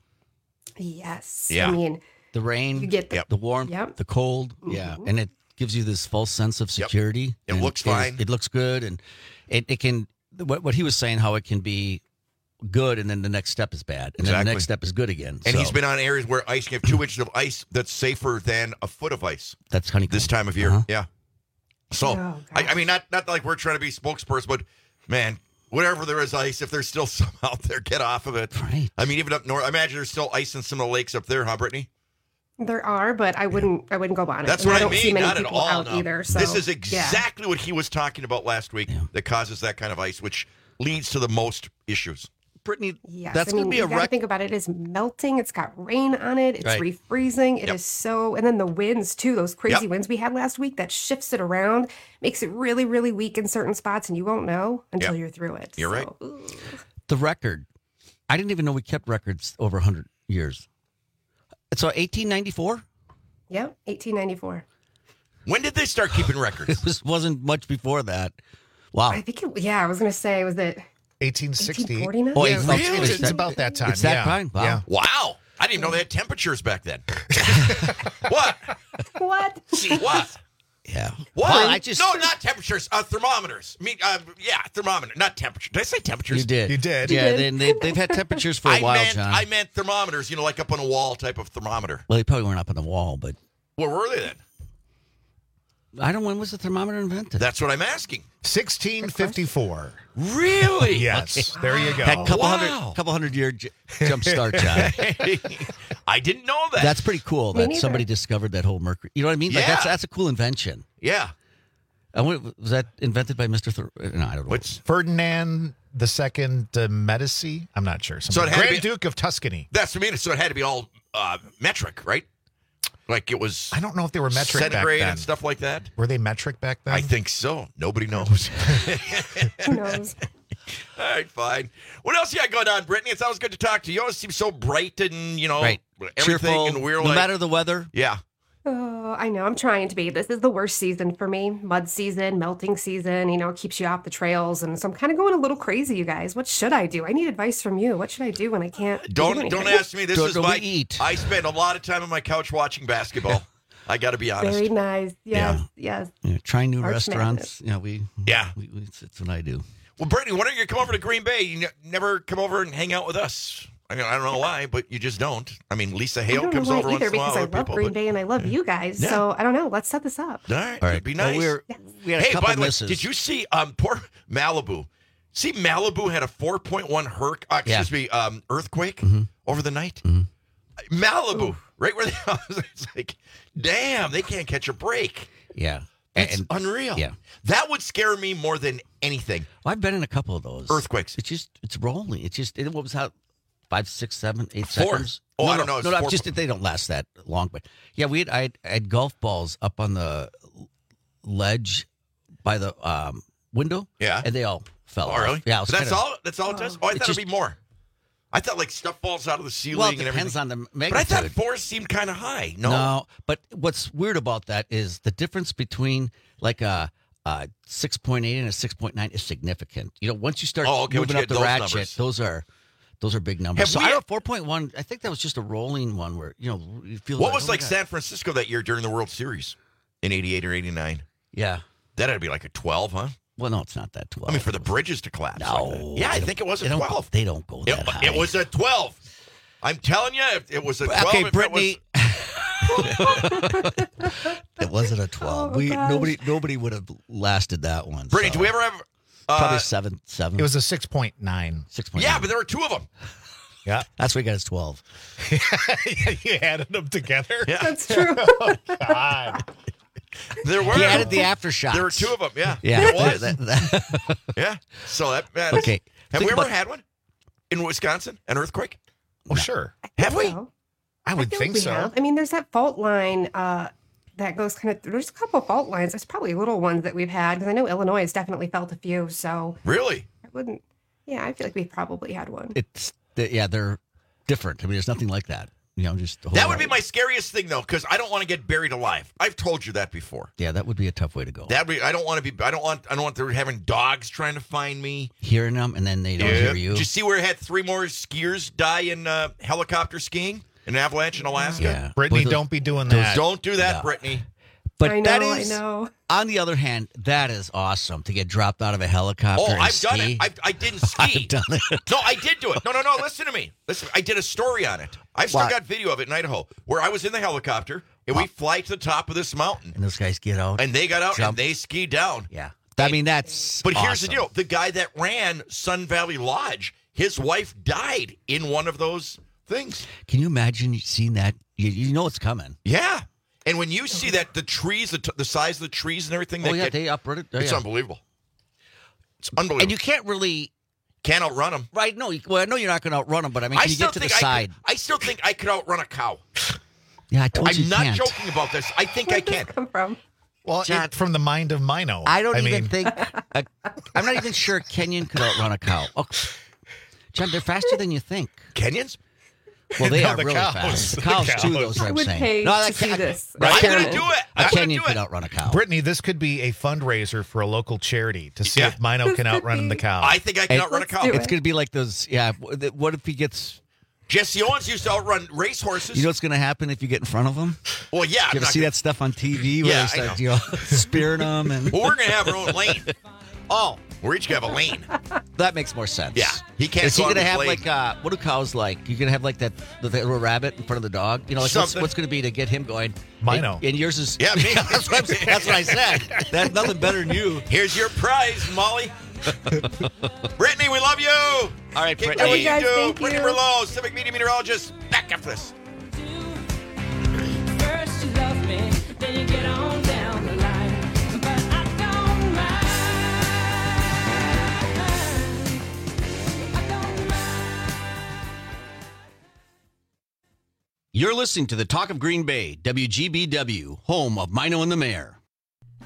Speaker 2: Yes.
Speaker 16: Yeah.
Speaker 2: I mean,
Speaker 17: the rain,
Speaker 2: you get
Speaker 17: the warmth, the cold, and it gives you this false sense of security.
Speaker 16: It looks fine.
Speaker 17: It looks good, and it can. What he was saying, how it can be good, and then the next step is bad, and then the next step is good again.
Speaker 16: And he's been on areas where ice, you have 2 inches of ice that's safer than a foot of ice.
Speaker 17: That's honeycomb
Speaker 16: this time of year. Yeah. So I mean, not like we're trying to be spokesperson, but man, wherever there is ice, if there's still some out there, get off of it.
Speaker 17: Right.
Speaker 16: I mean, even up north, I imagine there's still ice in some of the lakes up there, huh, Brittany?
Speaker 2: there are, but I wouldn't go on it.
Speaker 16: That's
Speaker 2: And
Speaker 16: what I
Speaker 2: don't
Speaker 16: mean.
Speaker 2: see many
Speaker 16: Not at
Speaker 2: people
Speaker 16: all.
Speaker 2: out
Speaker 16: No.
Speaker 2: either. So,
Speaker 16: This is
Speaker 2: yeah.
Speaker 16: exactly what he was talking about last week that causes that kind of ice, which leads to the most issues.
Speaker 17: Brittany,
Speaker 2: Yes,
Speaker 17: that's
Speaker 2: I mean,
Speaker 17: going to be a
Speaker 2: you gotta
Speaker 17: record.
Speaker 2: think about it. It is melting. It's got rain on it. It's
Speaker 17: Right.
Speaker 2: refreezing. It is so, and then the winds too. Those crazy
Speaker 16: Yep.
Speaker 2: winds we had last week that shifts it around, makes it really, really weak in certain spots, and you won't know until
Speaker 16: Yep.
Speaker 2: you're through it.
Speaker 16: You're right.
Speaker 2: So, ooh.
Speaker 17: The record. I didn't even know we kept records over 100 years. So 1894?
Speaker 2: Yep, 1894.
Speaker 16: When did they start keeping records?
Speaker 17: It wasn't much before that. Wow.
Speaker 2: I think I was going to say, was it
Speaker 18: 1860?
Speaker 2: 1849?
Speaker 17: Oh,
Speaker 18: Yeah,
Speaker 16: really?
Speaker 18: it's about that time.
Speaker 17: It's that
Speaker 18: yeah.
Speaker 17: time? Wow.
Speaker 18: Yeah.
Speaker 16: Wow. I didn't even know they had temperatures back then. What?
Speaker 2: What?
Speaker 16: What?
Speaker 17: Yeah.
Speaker 16: What?
Speaker 17: Well, I just-
Speaker 16: No, not temperatures. Thermometers. I mean, thermometer, not temperature. Did I say temperatures?
Speaker 17: You did.
Speaker 18: You did.
Speaker 17: Yeah, they've had temperatures for a while, John.
Speaker 16: I meant thermometers, like up on a wall type of thermometer.
Speaker 17: Well, they probably weren't up on the wall, but
Speaker 16: Where were they then?
Speaker 17: I don't know, when was the thermometer invented?
Speaker 16: That's what I'm asking.
Speaker 18: 1654.
Speaker 16: Really?
Speaker 18: Yes. There you go.
Speaker 17: That
Speaker 16: Wow.
Speaker 17: couple hundred year jump start, John.
Speaker 16: I didn't know that.
Speaker 17: That's pretty cool
Speaker 2: Me
Speaker 17: that
Speaker 2: neither.
Speaker 17: somebody discovered that whole mercury. You know what I mean? Like
Speaker 16: Yeah.
Speaker 17: that's a cool invention.
Speaker 16: Yeah.
Speaker 17: Was that invented by Mr. No, I don't know.
Speaker 16: What's
Speaker 18: Ferdinand II Medici? I'm not sure.
Speaker 16: So it had to
Speaker 18: Grand
Speaker 16: be-
Speaker 18: Duke of Tuscany.
Speaker 16: that's what I mean. So it had to be all metric, right? Like it was
Speaker 18: I don't know if they were metric back
Speaker 16: centigrade
Speaker 18: then.
Speaker 16: and stuff like that.
Speaker 18: Were they metric back then?
Speaker 16: I think so. Nobody knows.
Speaker 2: Who knows?
Speaker 16: All right, fine. What else you got going on, Brittany? It's always good to talk to you. You always seem so bright and,
Speaker 17: Right.
Speaker 16: everything.
Speaker 17: Cheerful,
Speaker 16: And we're
Speaker 17: no
Speaker 16: like,
Speaker 17: matter the weather.
Speaker 16: Yeah.
Speaker 2: Oh, I know. I'm trying to be. This is the worst season for me. Mud season, melting season, keeps you off the trails. And so I'm kind of going a little crazy, you guys. What should I do? I need advice from you. What should I do when I can't do
Speaker 16: Don't
Speaker 2: anything?
Speaker 16: ask me. This is
Speaker 17: Don't
Speaker 16: my
Speaker 17: eat.
Speaker 16: I spend a lot of time on my couch watching basketball. I got to be honest.
Speaker 2: Very nice. Yes, yes.
Speaker 17: Yeah, trying new
Speaker 2: March
Speaker 17: restaurants.
Speaker 2: Madness.
Speaker 17: That's what I do.
Speaker 16: Well, Brittany, why don't you come over to Green Bay? You never come over and hang out with us. I mean, I don't know why, but you just don't. I mean, Lisa
Speaker 2: I
Speaker 16: Hale
Speaker 2: don't
Speaker 16: comes
Speaker 2: know why
Speaker 16: over once
Speaker 2: either
Speaker 16: in a while.
Speaker 2: because I
Speaker 16: other
Speaker 2: love
Speaker 16: people,
Speaker 2: Green
Speaker 16: but-
Speaker 2: Bay and I love you guys.
Speaker 16: Yeah.
Speaker 2: So I don't know. Let's set this up.
Speaker 16: All right,
Speaker 17: All
Speaker 16: it'd be nice.
Speaker 17: Well, we had a
Speaker 16: hey,
Speaker 17: couple
Speaker 16: by the way,
Speaker 17: misses.
Speaker 16: did you see poor Malibu? See, Malibu had a 4.1 earthquake over the night. Malibu, right where they are. It's like, damn, they can't catch a break.
Speaker 17: Yeah.
Speaker 16: It's
Speaker 17: And-
Speaker 16: unreal.
Speaker 17: Yeah.
Speaker 16: That would scare me more than anything.
Speaker 17: Well, I've been in a couple of those.
Speaker 16: Earthquakes.
Speaker 17: It's rolling. What was that? 5, 6, 7, 8
Speaker 16: 4.
Speaker 17: seconds?
Speaker 16: Oh, I don't know. It's
Speaker 17: No,
Speaker 16: 4.
Speaker 17: they don't last that long. But yeah, I had golf balls up on the ledge by the window.
Speaker 16: Yeah.
Speaker 17: And they all fell
Speaker 16: Oh,
Speaker 17: off.
Speaker 16: really?
Speaker 17: Yeah. it was
Speaker 16: But that's
Speaker 17: kinda-
Speaker 16: all. That's all it does. Oh, I thought it'd be more. I thought like stuff falls out of the ceiling
Speaker 17: Well, it
Speaker 16: and
Speaker 17: depends
Speaker 16: everything.
Speaker 17: on the
Speaker 16: But I thought
Speaker 17: magnitude.
Speaker 16: 4 seemed kind of high. No.
Speaker 17: But what's weird about that is the difference between like a 6.8 and a 6.9 is significant. Once you start
Speaker 16: Once
Speaker 17: moving
Speaker 16: you
Speaker 17: up
Speaker 16: get
Speaker 17: the
Speaker 16: those
Speaker 17: ratchet,
Speaker 16: numbers.
Speaker 17: those are big numbers.
Speaker 16: Have
Speaker 17: So
Speaker 16: we-
Speaker 17: I don't 4.1. I think that was just a rolling one where you feel.
Speaker 16: What was
Speaker 17: oh my
Speaker 16: like
Speaker 17: God.
Speaker 16: San Francisco that year during the World Series in '88 or '89?
Speaker 17: Yeah.
Speaker 16: That had to be like a 12, huh?
Speaker 17: Well, no, it's not that 12.
Speaker 16: I mean, for the bridges to collapse.
Speaker 17: No.
Speaker 16: like that. Yeah, I think it was a 12.
Speaker 17: They don't go that high.
Speaker 16: It was a 12. I'm telling you, it was a 12.
Speaker 17: Okay,
Speaker 16: if it
Speaker 17: Brittany. It wasn't a 12.
Speaker 2: gosh.
Speaker 17: Nobody would have lasted that one.
Speaker 16: Brittany,
Speaker 17: so.
Speaker 16: do we ever have?
Speaker 17: Probably 7.
Speaker 18: It was a 6.9.
Speaker 17: 6.9.
Speaker 16: Yeah, but there were 2 of them.
Speaker 18: Yeah.
Speaker 17: That's where he got his 12.
Speaker 18: You added them together?
Speaker 16: Yeah.
Speaker 2: That's true.
Speaker 18: Oh, God.
Speaker 16: There were.
Speaker 17: He added the aftershots.
Speaker 16: There were 2 of them. Yeah.
Speaker 17: Yeah.
Speaker 16: It was. Yeah. So that matters.
Speaker 17: Okay.
Speaker 16: Have
Speaker 17: Think
Speaker 16: we ever
Speaker 17: about-
Speaker 16: had one in Wisconsin? An earthquake?
Speaker 18: Oh, sure.
Speaker 16: Have we?
Speaker 2: So,
Speaker 18: I would
Speaker 2: feel
Speaker 18: think
Speaker 2: we
Speaker 18: so.
Speaker 2: have. I mean, there's that fault line that goes kind of. There's a couple of fault lines. There's probably little ones that we've had because I know Illinois has definitely felt a few. So
Speaker 16: Really?
Speaker 2: I wouldn't. Yeah, I feel like we've probably had one.
Speaker 17: They're different. I mean, there's nothing like that. Just a whole
Speaker 16: That would
Speaker 17: lot.
Speaker 16: be my scariest thing, though, because I don't want to get buried alive. I've told you that before.
Speaker 17: Yeah, that would be a tough way to go.
Speaker 16: I don't want to be. I don't want there having dogs trying to find me.
Speaker 17: Hearing them and then they don't hear you.
Speaker 16: Did you see where it had 3 more skiers die in helicopter skiing in an avalanche in Alaska?
Speaker 17: Yeah.
Speaker 18: Brittany,
Speaker 17: Well,
Speaker 18: don't be doing that.
Speaker 16: Don't do that,
Speaker 17: No.
Speaker 16: Brittany.
Speaker 17: But
Speaker 2: I know.
Speaker 17: that
Speaker 2: I
Speaker 17: is,
Speaker 2: know.
Speaker 17: on the other hand, that is awesome to get dropped out of a helicopter.
Speaker 16: Oh,
Speaker 17: and
Speaker 16: I've done
Speaker 17: ski.
Speaker 16: it. I didn't ski.
Speaker 17: I've done it.
Speaker 16: No, I did do it. No. Listen to me. Listen, I did a story on it. I've still
Speaker 17: What?
Speaker 16: got video of it in Idaho where I was in the helicopter and we fly to the top of this mountain.
Speaker 17: And those guys get out.
Speaker 16: And they got out
Speaker 17: Jump.
Speaker 16: and they skied down.
Speaker 17: Yeah. I mean, that's.
Speaker 16: But here's the
Speaker 17: awesome.
Speaker 16: deal: the guy that ran Sun Valley Lodge, his wife died in one of those things.
Speaker 17: Can you imagine seeing that? You know it's coming.
Speaker 16: Yeah, and when you see that, the trees, the size of the trees and everything,
Speaker 17: Oh,
Speaker 16: that
Speaker 17: yeah,
Speaker 16: get,
Speaker 17: they uprooted.
Speaker 16: it's
Speaker 17: yeah.
Speaker 16: unbelievable. It's unbelievable.
Speaker 17: And you can't really.
Speaker 16: Can't outrun them.
Speaker 17: Right? No, I know you're not going to outrun them, but I mean, can you get to the side?
Speaker 16: I still think I could outrun a cow.
Speaker 17: Yeah, I told you.
Speaker 16: I'm not
Speaker 17: can't.
Speaker 16: joking about this. I think I can.
Speaker 2: Come from.
Speaker 18: Well,
Speaker 17: John,
Speaker 18: from the mind of Mino.
Speaker 17: I don't even
Speaker 18: mean,
Speaker 17: think. I'm not even sure Kenyan could outrun a cow. Oh, John, they're faster than you think.
Speaker 16: Kenyans?
Speaker 17: Well, they
Speaker 18: No,
Speaker 17: are
Speaker 18: the
Speaker 17: really
Speaker 18: cows.
Speaker 17: fast. The
Speaker 18: The
Speaker 17: cows, too,
Speaker 18: cows.
Speaker 17: those
Speaker 2: I
Speaker 17: I'm
Speaker 2: would
Speaker 17: saying.
Speaker 2: pay
Speaker 17: that
Speaker 2: to see
Speaker 17: can't-
Speaker 2: this.
Speaker 16: I'm
Speaker 17: Kenyan-
Speaker 16: going to do it.
Speaker 17: A
Speaker 16: I'm going to
Speaker 17: Kenyan
Speaker 16: do
Speaker 17: could
Speaker 16: it.
Speaker 17: outrun a cow.
Speaker 18: Brittany, this could be a fundraiser for a local charity to see
Speaker 16: Yeah.
Speaker 18: if Mino can outrun the cow.
Speaker 16: I think I can
Speaker 17: Hey,
Speaker 16: outrun a
Speaker 2: let's
Speaker 16: cow.
Speaker 2: do
Speaker 17: It's going to be like those. Yeah. What if he gets?
Speaker 16: Jesse Owens used to outrun race horses.
Speaker 17: You know what's going to happen if you get in front of him?
Speaker 16: well, yeah.
Speaker 17: You
Speaker 16: I'm
Speaker 17: ever
Speaker 16: not
Speaker 17: see
Speaker 16: gonna-
Speaker 17: that stuff on TV where
Speaker 16: Yeah,
Speaker 17: they
Speaker 16: I
Speaker 17: start, spearing them and.
Speaker 16: Well, we're going to have our own lane.
Speaker 17: Oh,
Speaker 16: We're each going to have a lane.
Speaker 17: that makes more sense.
Speaker 16: Yeah, he can't
Speaker 17: Is he
Speaker 16: go on
Speaker 17: going to
Speaker 16: his
Speaker 17: have
Speaker 16: lane.
Speaker 17: like what do cows like? You going to have like that the little rabbit in front of the dog? Like what's
Speaker 16: Something.
Speaker 17: going to be to get him going?
Speaker 18: Mino.
Speaker 17: And yours is
Speaker 16: Yeah, me.
Speaker 17: that's what I said. That's nothing better than you.
Speaker 16: Here's your prize, Molly. Brittany, we love you. All
Speaker 17: right,
Speaker 16: Keep
Speaker 17: Brittany.
Speaker 16: doing what
Speaker 2: Love you guys,
Speaker 16: do.
Speaker 2: thank
Speaker 16: Brittany
Speaker 2: you.
Speaker 16: Merlot, Civic Media Meteorologist. Back after this.
Speaker 15: First you love me, then you get on down the line. But I don't mind. I don't mind.
Speaker 17: You're listening to the Talk of Green Bay, WGBW, home of Mino and the Mayor.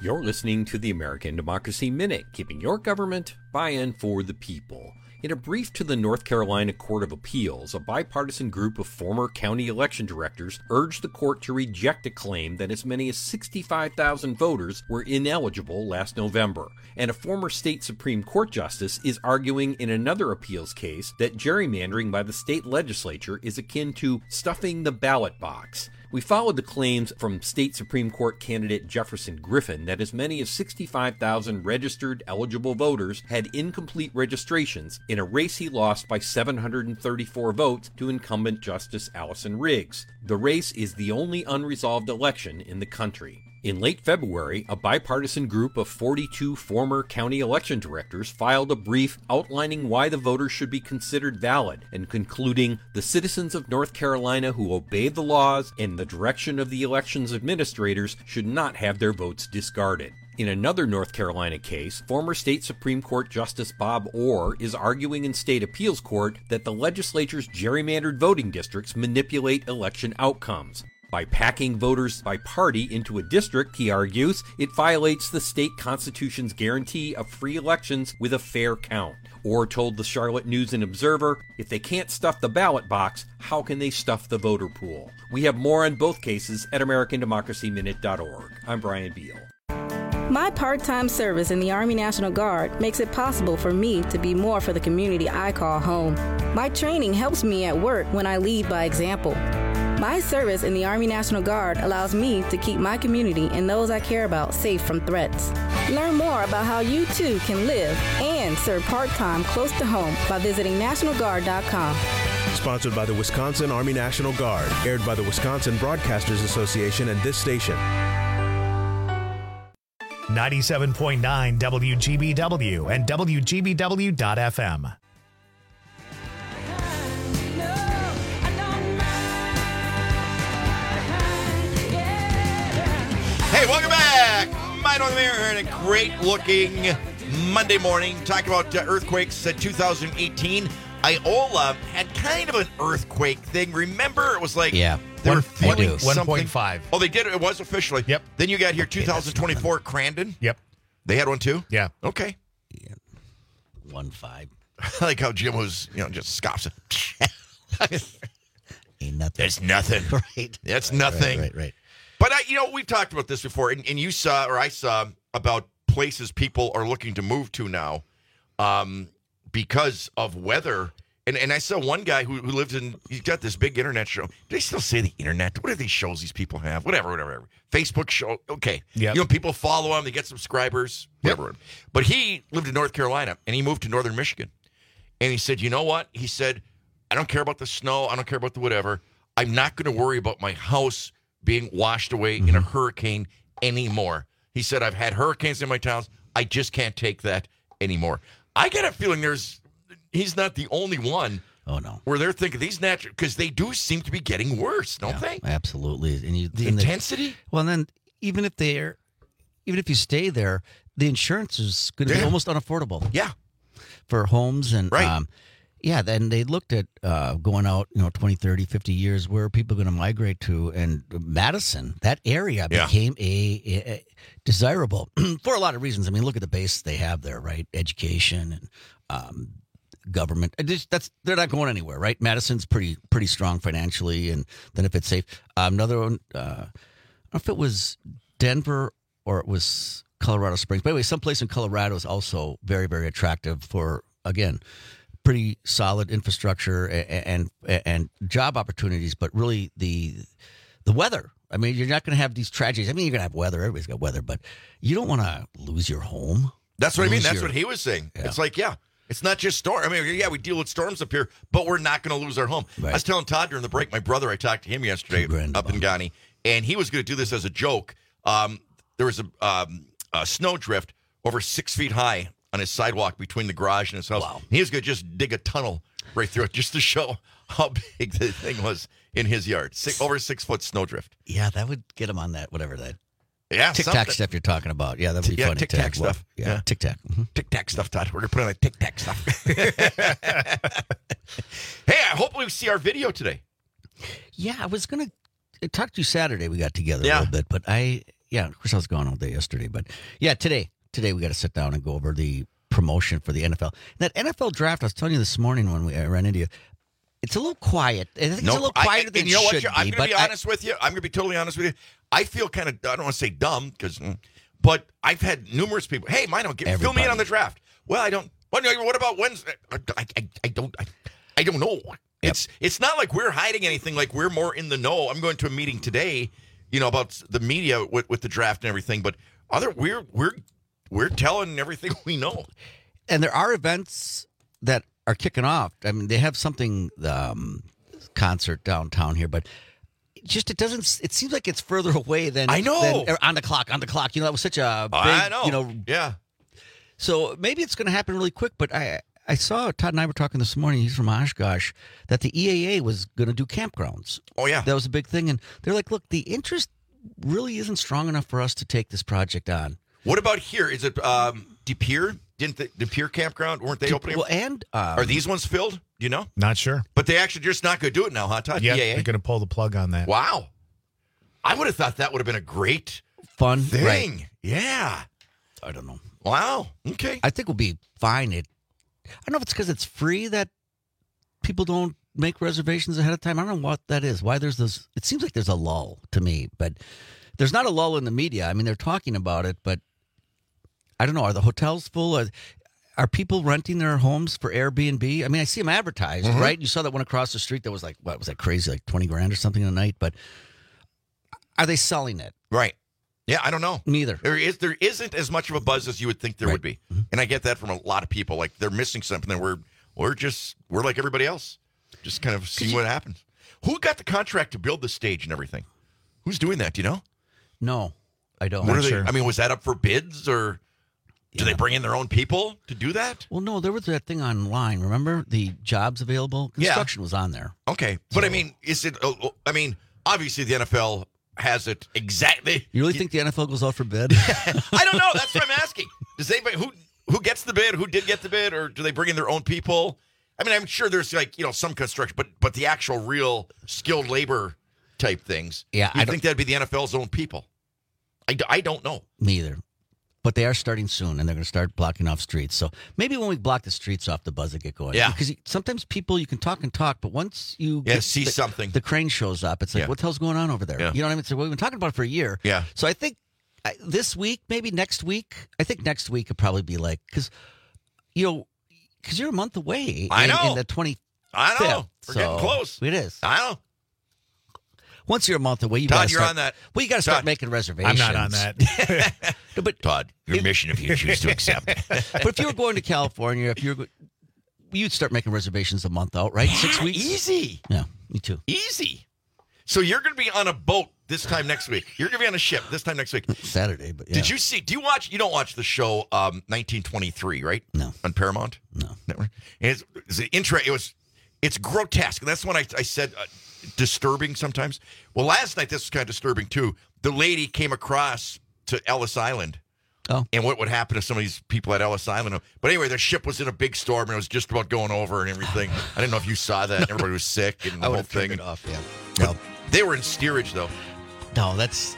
Speaker 3: You're listening to the American Democracy Minute, keeping your government by and for the people. In a brief to the North Carolina Court of Appeals, a bipartisan group of former county election directors urged the court to reject a claim that as many as 65,000 voters were ineligible last November. And a former state Supreme Court justice is arguing in another appeals case that gerrymandering by the state legislature is akin to stuffing the ballot box. We followed the claims from state Supreme Court candidate Jefferson Griffin that as many as 65,000 registered eligible voters had incomplete registrations in a race he lost by 734 votes to incumbent Justice Allison Riggs. The race is the only unresolved election in the country. In late February, a bipartisan group of 42 former county election directors filed a brief outlining why the voters should be considered valid and concluding the citizens of North Carolina who obey the laws and the direction of the elections administrators should not have their votes discarded. In another North Carolina case, former state Supreme Court Justice Bob Orr is arguing in state appeals court that the legislature's gerrymandered voting districts manipulate election outcomes. By packing voters by party into a district, he argues, it violates the state constitution's guarantee of free elections with a fair count. Orr told the Charlotte News and Observer, if they can't stuff the ballot box, how can they stuff the voter pool? We have more on both cases at AmericanDemocracyMinute.org. I'm Brian Beal.
Speaker 4: My part-time service in the Army National Guard makes it possible for me to be more for the community I call home. My training helps me at work when I lead by example. My service in the Army National Guard allows me to keep my community and those I care about safe from threats. Learn more about how you too can live and serve part-time close to home by visiting NationalGuard.com.
Speaker 23: Sponsored by the Wisconsin Army National Guard. Aired by the Wisconsin Broadcasters Association and this station.
Speaker 7: 97.9 WGBW and WGBW.FM.
Speaker 16: Hey, welcome back. Mine on the Mayor here, and a great-looking Monday morning. Talking about earthquakes 2018. Iola had kind of an earthquake thing. Remember, it was like they were feeling something.
Speaker 18: 1.5.
Speaker 16: Oh, they did. It was officially.
Speaker 18: Yep.
Speaker 16: Then you got here 2024 Crandon.
Speaker 18: Yep.
Speaker 16: They had one too.
Speaker 18: Yeah.
Speaker 16: Okay.
Speaker 17: 1.5.
Speaker 16: I like how Jim was, just scoffs.
Speaker 17: Ain't nothing.
Speaker 16: There's nothing.
Speaker 17: Right.
Speaker 16: That's nothing.
Speaker 17: Right.
Speaker 16: But we've talked about this before, and you saw, or I saw, about places people are looking to move to now because of weather. And I saw one guy who lives he's got this big internet show. Do they still say the internet? What are these shows these people have? Whatever. Facebook show. Okay.
Speaker 18: Yep.
Speaker 16: People follow him. They get subscribers. Whatever. Yep. But he lived in North Carolina, and he moved to northern Michigan. And he said, you know what? He said, I don't care about the snow. I don't care about the whatever. I'm not going to worry about my house being washed away in a hurricane anymore. He said, I've had hurricanes in my towns. I just can't take that anymore. I get a feeling he's not the only one.
Speaker 17: Oh, no.
Speaker 16: Where they're thinking these natural, because they do seem to be getting worse, don't they?
Speaker 17: Absolutely. And
Speaker 16: the intensity?
Speaker 17: Well, and then even if you stay there, the insurance is going to be almost unaffordable.
Speaker 16: Yeah.
Speaker 17: For homes and
Speaker 16: right.
Speaker 17: Then they looked at going out, 20, 30, 50 years, where are people going to migrate to? And Madison, that area became a desirable for a lot of reasons. I mean, look at the base they have there, right? Education and government. They're not going anywhere, right? Madison's pretty strong financially, and then if it's safe. Another one, I don't know if it was Denver or it was Colorado Springs. But anyway, someplace in Colorado is also very, very attractive for, again, pretty solid infrastructure and job opportunities, but really the weather. I mean, you're not going to have these tragedies. I mean, you're going to have weather. Everybody's got weather, but you don't want to lose your home.
Speaker 16: That's what I mean. That's what he was saying. Yeah. It's like, it's not just storm. I mean, we deal with storms up here, but we're not going to lose our home. Right. I was telling Todd during the break, my brother, I talked to him yesterday up in Ghani, and he was going to do this as a joke. There was a snowdrift over 6 feet high on his sidewalk between the garage and his house. Wow. He was going to just dig a tunnel right through it just to show how big the thing was in his yard. Over 6 foot snowdrift.
Speaker 17: Yeah, that would get him on that, whatever that.
Speaker 16: Yeah,
Speaker 17: Tic-Tac stuff you're talking about. Yeah, that'd be funny.
Speaker 16: Tic-Tac stuff.
Speaker 17: Yeah, Tic-Tac. Mm-hmm.
Speaker 16: Tic-Tac stuff, Todd. We're going to put on the Tic-Tac stuff. Hey, I hope we see our video today.
Speaker 17: Yeah, I was going to talk to you Saturday. We got together a little bit, but I yeah, of course I was gone all day yesterday, but yeah, today we got to sit down and go over the promotion for the NFL. That NFL draft, I was telling you this morning when I ran into you, it's a little quiet. I think it's a little quieter than it should be.
Speaker 16: I'm going to be honest with you. I'm going to be totally honest with you. I feel kind of, I don't want to say dumb, but I've had numerous people, hey, Mino, fill me in on the draft. Well, I don't. What about Wednesday? I don't know. Yep. It's not like we're hiding anything. Like we're more in the know. I'm going to a meeting today, about the media with the draft and everything. But we're telling everything we know.
Speaker 17: And there are events that are kicking off. I mean, they have something concert downtown here, but it doesn't. It seems like it's further away than
Speaker 16: I know.
Speaker 17: Than, on the clock. That was such a big.
Speaker 16: I know. Yeah.
Speaker 17: So maybe it's going to happen really quick, but I saw Todd and I were talking this morning. He's from Oshkosh, that the EAA was going to do campgrounds.
Speaker 16: Oh yeah,
Speaker 17: that was a big thing, and they're like, "Look, the interest really isn't strong enough for us to take this project on."
Speaker 16: What about here? Is it De Pere? Didn't the De Pere campground? Weren't they opening?
Speaker 17: Well, and
Speaker 16: are these ones filled? Do you know?
Speaker 18: Not sure.
Speaker 16: But they actually just not going to do it now, huh, Todd?
Speaker 18: Yeah,
Speaker 16: EAA?
Speaker 18: they're going to pull the plug on that.
Speaker 16: Wow, I would have thought that would have been a great
Speaker 17: fun
Speaker 16: thing.
Speaker 17: Right.
Speaker 16: Yeah,
Speaker 17: I don't know.
Speaker 16: Wow. Okay.
Speaker 17: I think we'll be fine. I don't know if it's because it's free that people don't make reservations ahead of time. I don't know what that is. Why there's this? It seems like there's a lull to me, but there's not a lull in the media. I mean, they're talking about it, but I don't know. Are the hotels full? Are people renting their homes for Airbnb? I mean, I see them advertised, right? You saw that one across the street that was like, what was that crazy? Like $20,000 or something a night. But are they selling it?
Speaker 16: Right. Yeah, I don't know.
Speaker 17: Neither.
Speaker 16: There isn't as much of a buzz as you would think there would be.
Speaker 17: Mm-hmm.
Speaker 16: And I get that from a lot of people. Like they're missing something. We're like everybody else. Just kind of seeing what happens. Who got the contract to build the stage and everything? Who's doing that? Do you know?
Speaker 17: No, I don't.
Speaker 16: What are they? I mean, was that up for bids or do they bring in their own people to do that?
Speaker 17: Well, no, there was that thing online. Remember the jobs available? Construction was on there.
Speaker 16: Okay. But I mean, is it, obviously the NFL has it exactly.
Speaker 17: You really think the NFL goes out for bid?
Speaker 16: I don't know. That's what I'm asking. Does anybody who gets the bid? Who did get the bid, or do they bring in their own people? I mean, I'm sure there's some construction, but the actual real skilled labor type things.
Speaker 17: Yeah,
Speaker 16: I think that'd be the NFL's own people. I don't know.
Speaker 17: Neither. But they are starting soon, and they're going to start blocking off streets. So maybe when we block the streets off, the buzz will get going.
Speaker 16: Yeah.
Speaker 17: Because sometimes people, you can talk, but once you
Speaker 16: see something,
Speaker 17: the crane shows up, it's like, what the hell's going on over there?
Speaker 16: Yeah.
Speaker 17: You know what I mean? So we've been talking about it for a year.
Speaker 16: Yeah.
Speaker 17: So I think this week, maybe next week, I think next week could probably be like, because you're a month away.
Speaker 16: I know.
Speaker 17: In the 25th.
Speaker 16: I know. We're getting close.
Speaker 17: It is.
Speaker 16: I know.
Speaker 17: Once you're a month away,
Speaker 16: Todd, you're on that.
Speaker 17: Well, you got to start making reservations.
Speaker 18: I'm not on that.
Speaker 17: But
Speaker 16: Todd, your mission if you choose to accept.
Speaker 17: But if you were going to California, you'd start making reservations a month out, right? 6 weeks.
Speaker 16: Easy.
Speaker 17: Yeah, me too.
Speaker 16: Easy. So you're going to be on a boat this time next week. You're going to be on a ship this time next week.
Speaker 17: Saturday, but yeah.
Speaker 16: Did you see? You don't watch the show 1923, right?
Speaker 17: No.
Speaker 16: On Paramount?
Speaker 17: No.
Speaker 16: Network. And it's grotesque. And that's when I said disturbing sometimes. Well, last night this was kind of disturbing too. The lady came across to Ellis Island.
Speaker 17: Oh.
Speaker 16: And what would happen to some of these people at Ellis Island. But anyway, their ship was in a big storm and it was just about going over and everything. I didn't know if you saw that. Everybody was sick and the whole thing.
Speaker 17: It off, yeah.
Speaker 16: But they were in steerage, though.
Speaker 17: No, that's...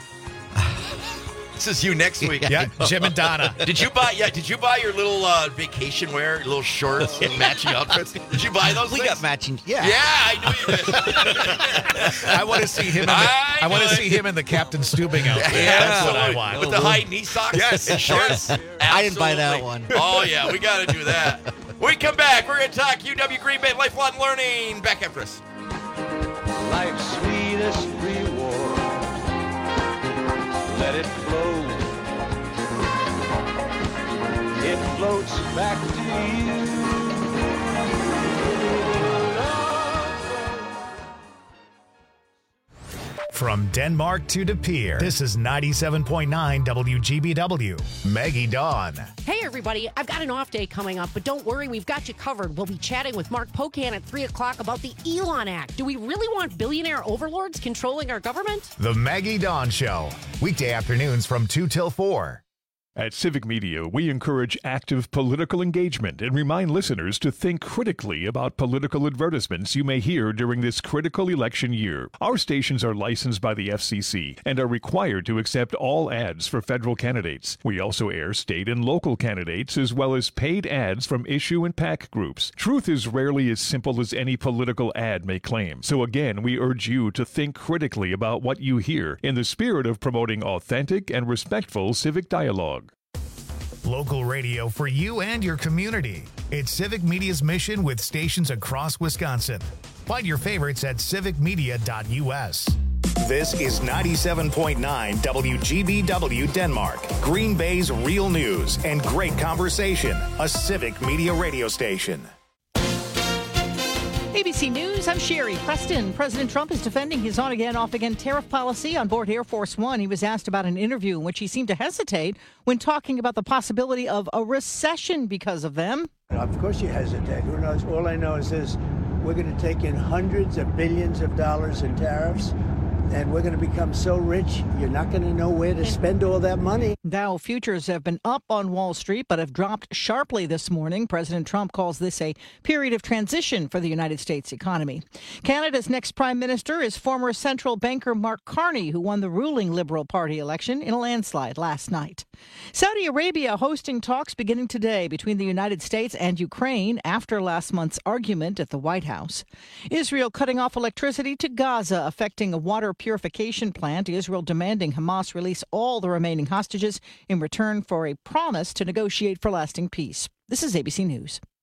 Speaker 16: This is you next week.
Speaker 18: Yeah, Jim and Donna.
Speaker 16: Did you buy your little vacation wear, your little shorts and matching outfits? Did you buy those
Speaker 17: We
Speaker 16: things?
Speaker 17: got matching, yeah.
Speaker 16: Yeah, I knew you did.
Speaker 18: I want to see him. I want to see him in the Captain Stubing outfit.
Speaker 16: Yeah,
Speaker 18: That's what I
Speaker 16: absolutely.
Speaker 18: want.
Speaker 16: With the high knee socks and shorts.
Speaker 17: I didn't buy that
Speaker 16: Absolutely.
Speaker 17: one.
Speaker 16: Oh, yeah, we got to do that. When we come back, we're going to talk UW Green Bay Lifelong Learning. Back after this.
Speaker 15: Life's sweetest reward. Let it flow. It floats back to you.
Speaker 7: From Denmark to De Pere, this is 97.9 WGBW. Maggie Dawn.
Speaker 5: Hey, everybody. I've got an off day coming up, but don't worry, we've got you covered. We'll be chatting with Mark Pocan at 3 o'clock about the Elon Act. Do we really want billionaire overlords controlling our government?
Speaker 7: The Maggie Dawn Show. Weekday afternoons from 2 till 4.
Speaker 6: At Civic Media, we encourage active political engagement and remind listeners to think critically about political advertisements you may hear during this critical election year. Our stations are licensed by the FCC and are required to accept all ads for federal candidates. We also air state and local candidates as well as paid ads from issue and PAC groups. Truth is rarely as simple as any political ad may claim. So again, we urge you to think critically about what you hear in the spirit of promoting authentic and respectful civic dialogue.
Speaker 7: Local radio for you and your community. It's Civic Media's mission with stations across Wisconsin. Find your favorites at civicmedia.us. This is 97.9 WGBW Denmark, Green Bay's real news and great conversation, a Civic Media radio station.
Speaker 9: ABC News, I'm Sherry Preston. President Trump is defending his on-again, off-again tariff policy on board Air Force One. He was asked about an interview in which he seemed to hesitate when talking about the possibility of a recession because of them.
Speaker 10: Of course you hesitate. Who knows? All I know is this. We're going to take in hundreds of billions of dollars in tariffs, and we're going to become so rich, you're not going to know where to spend all that money.
Speaker 9: Dow futures have been up on Wall Street, but have dropped sharply this morning. President Trump calls this a period of transition for the United States economy. Canada's next prime minister is former central banker Mark Carney, who won the ruling Liberal Party election in a landslide last night. Saudi Arabia hosting talks beginning today between the United States and Ukraine after last month's argument at the White House. Israel cutting off electricity to Gaza, affecting a water purification plant. Israel demanding Hamas release all the remaining hostages in return for a promise to negotiate for lasting peace. This is ABC News.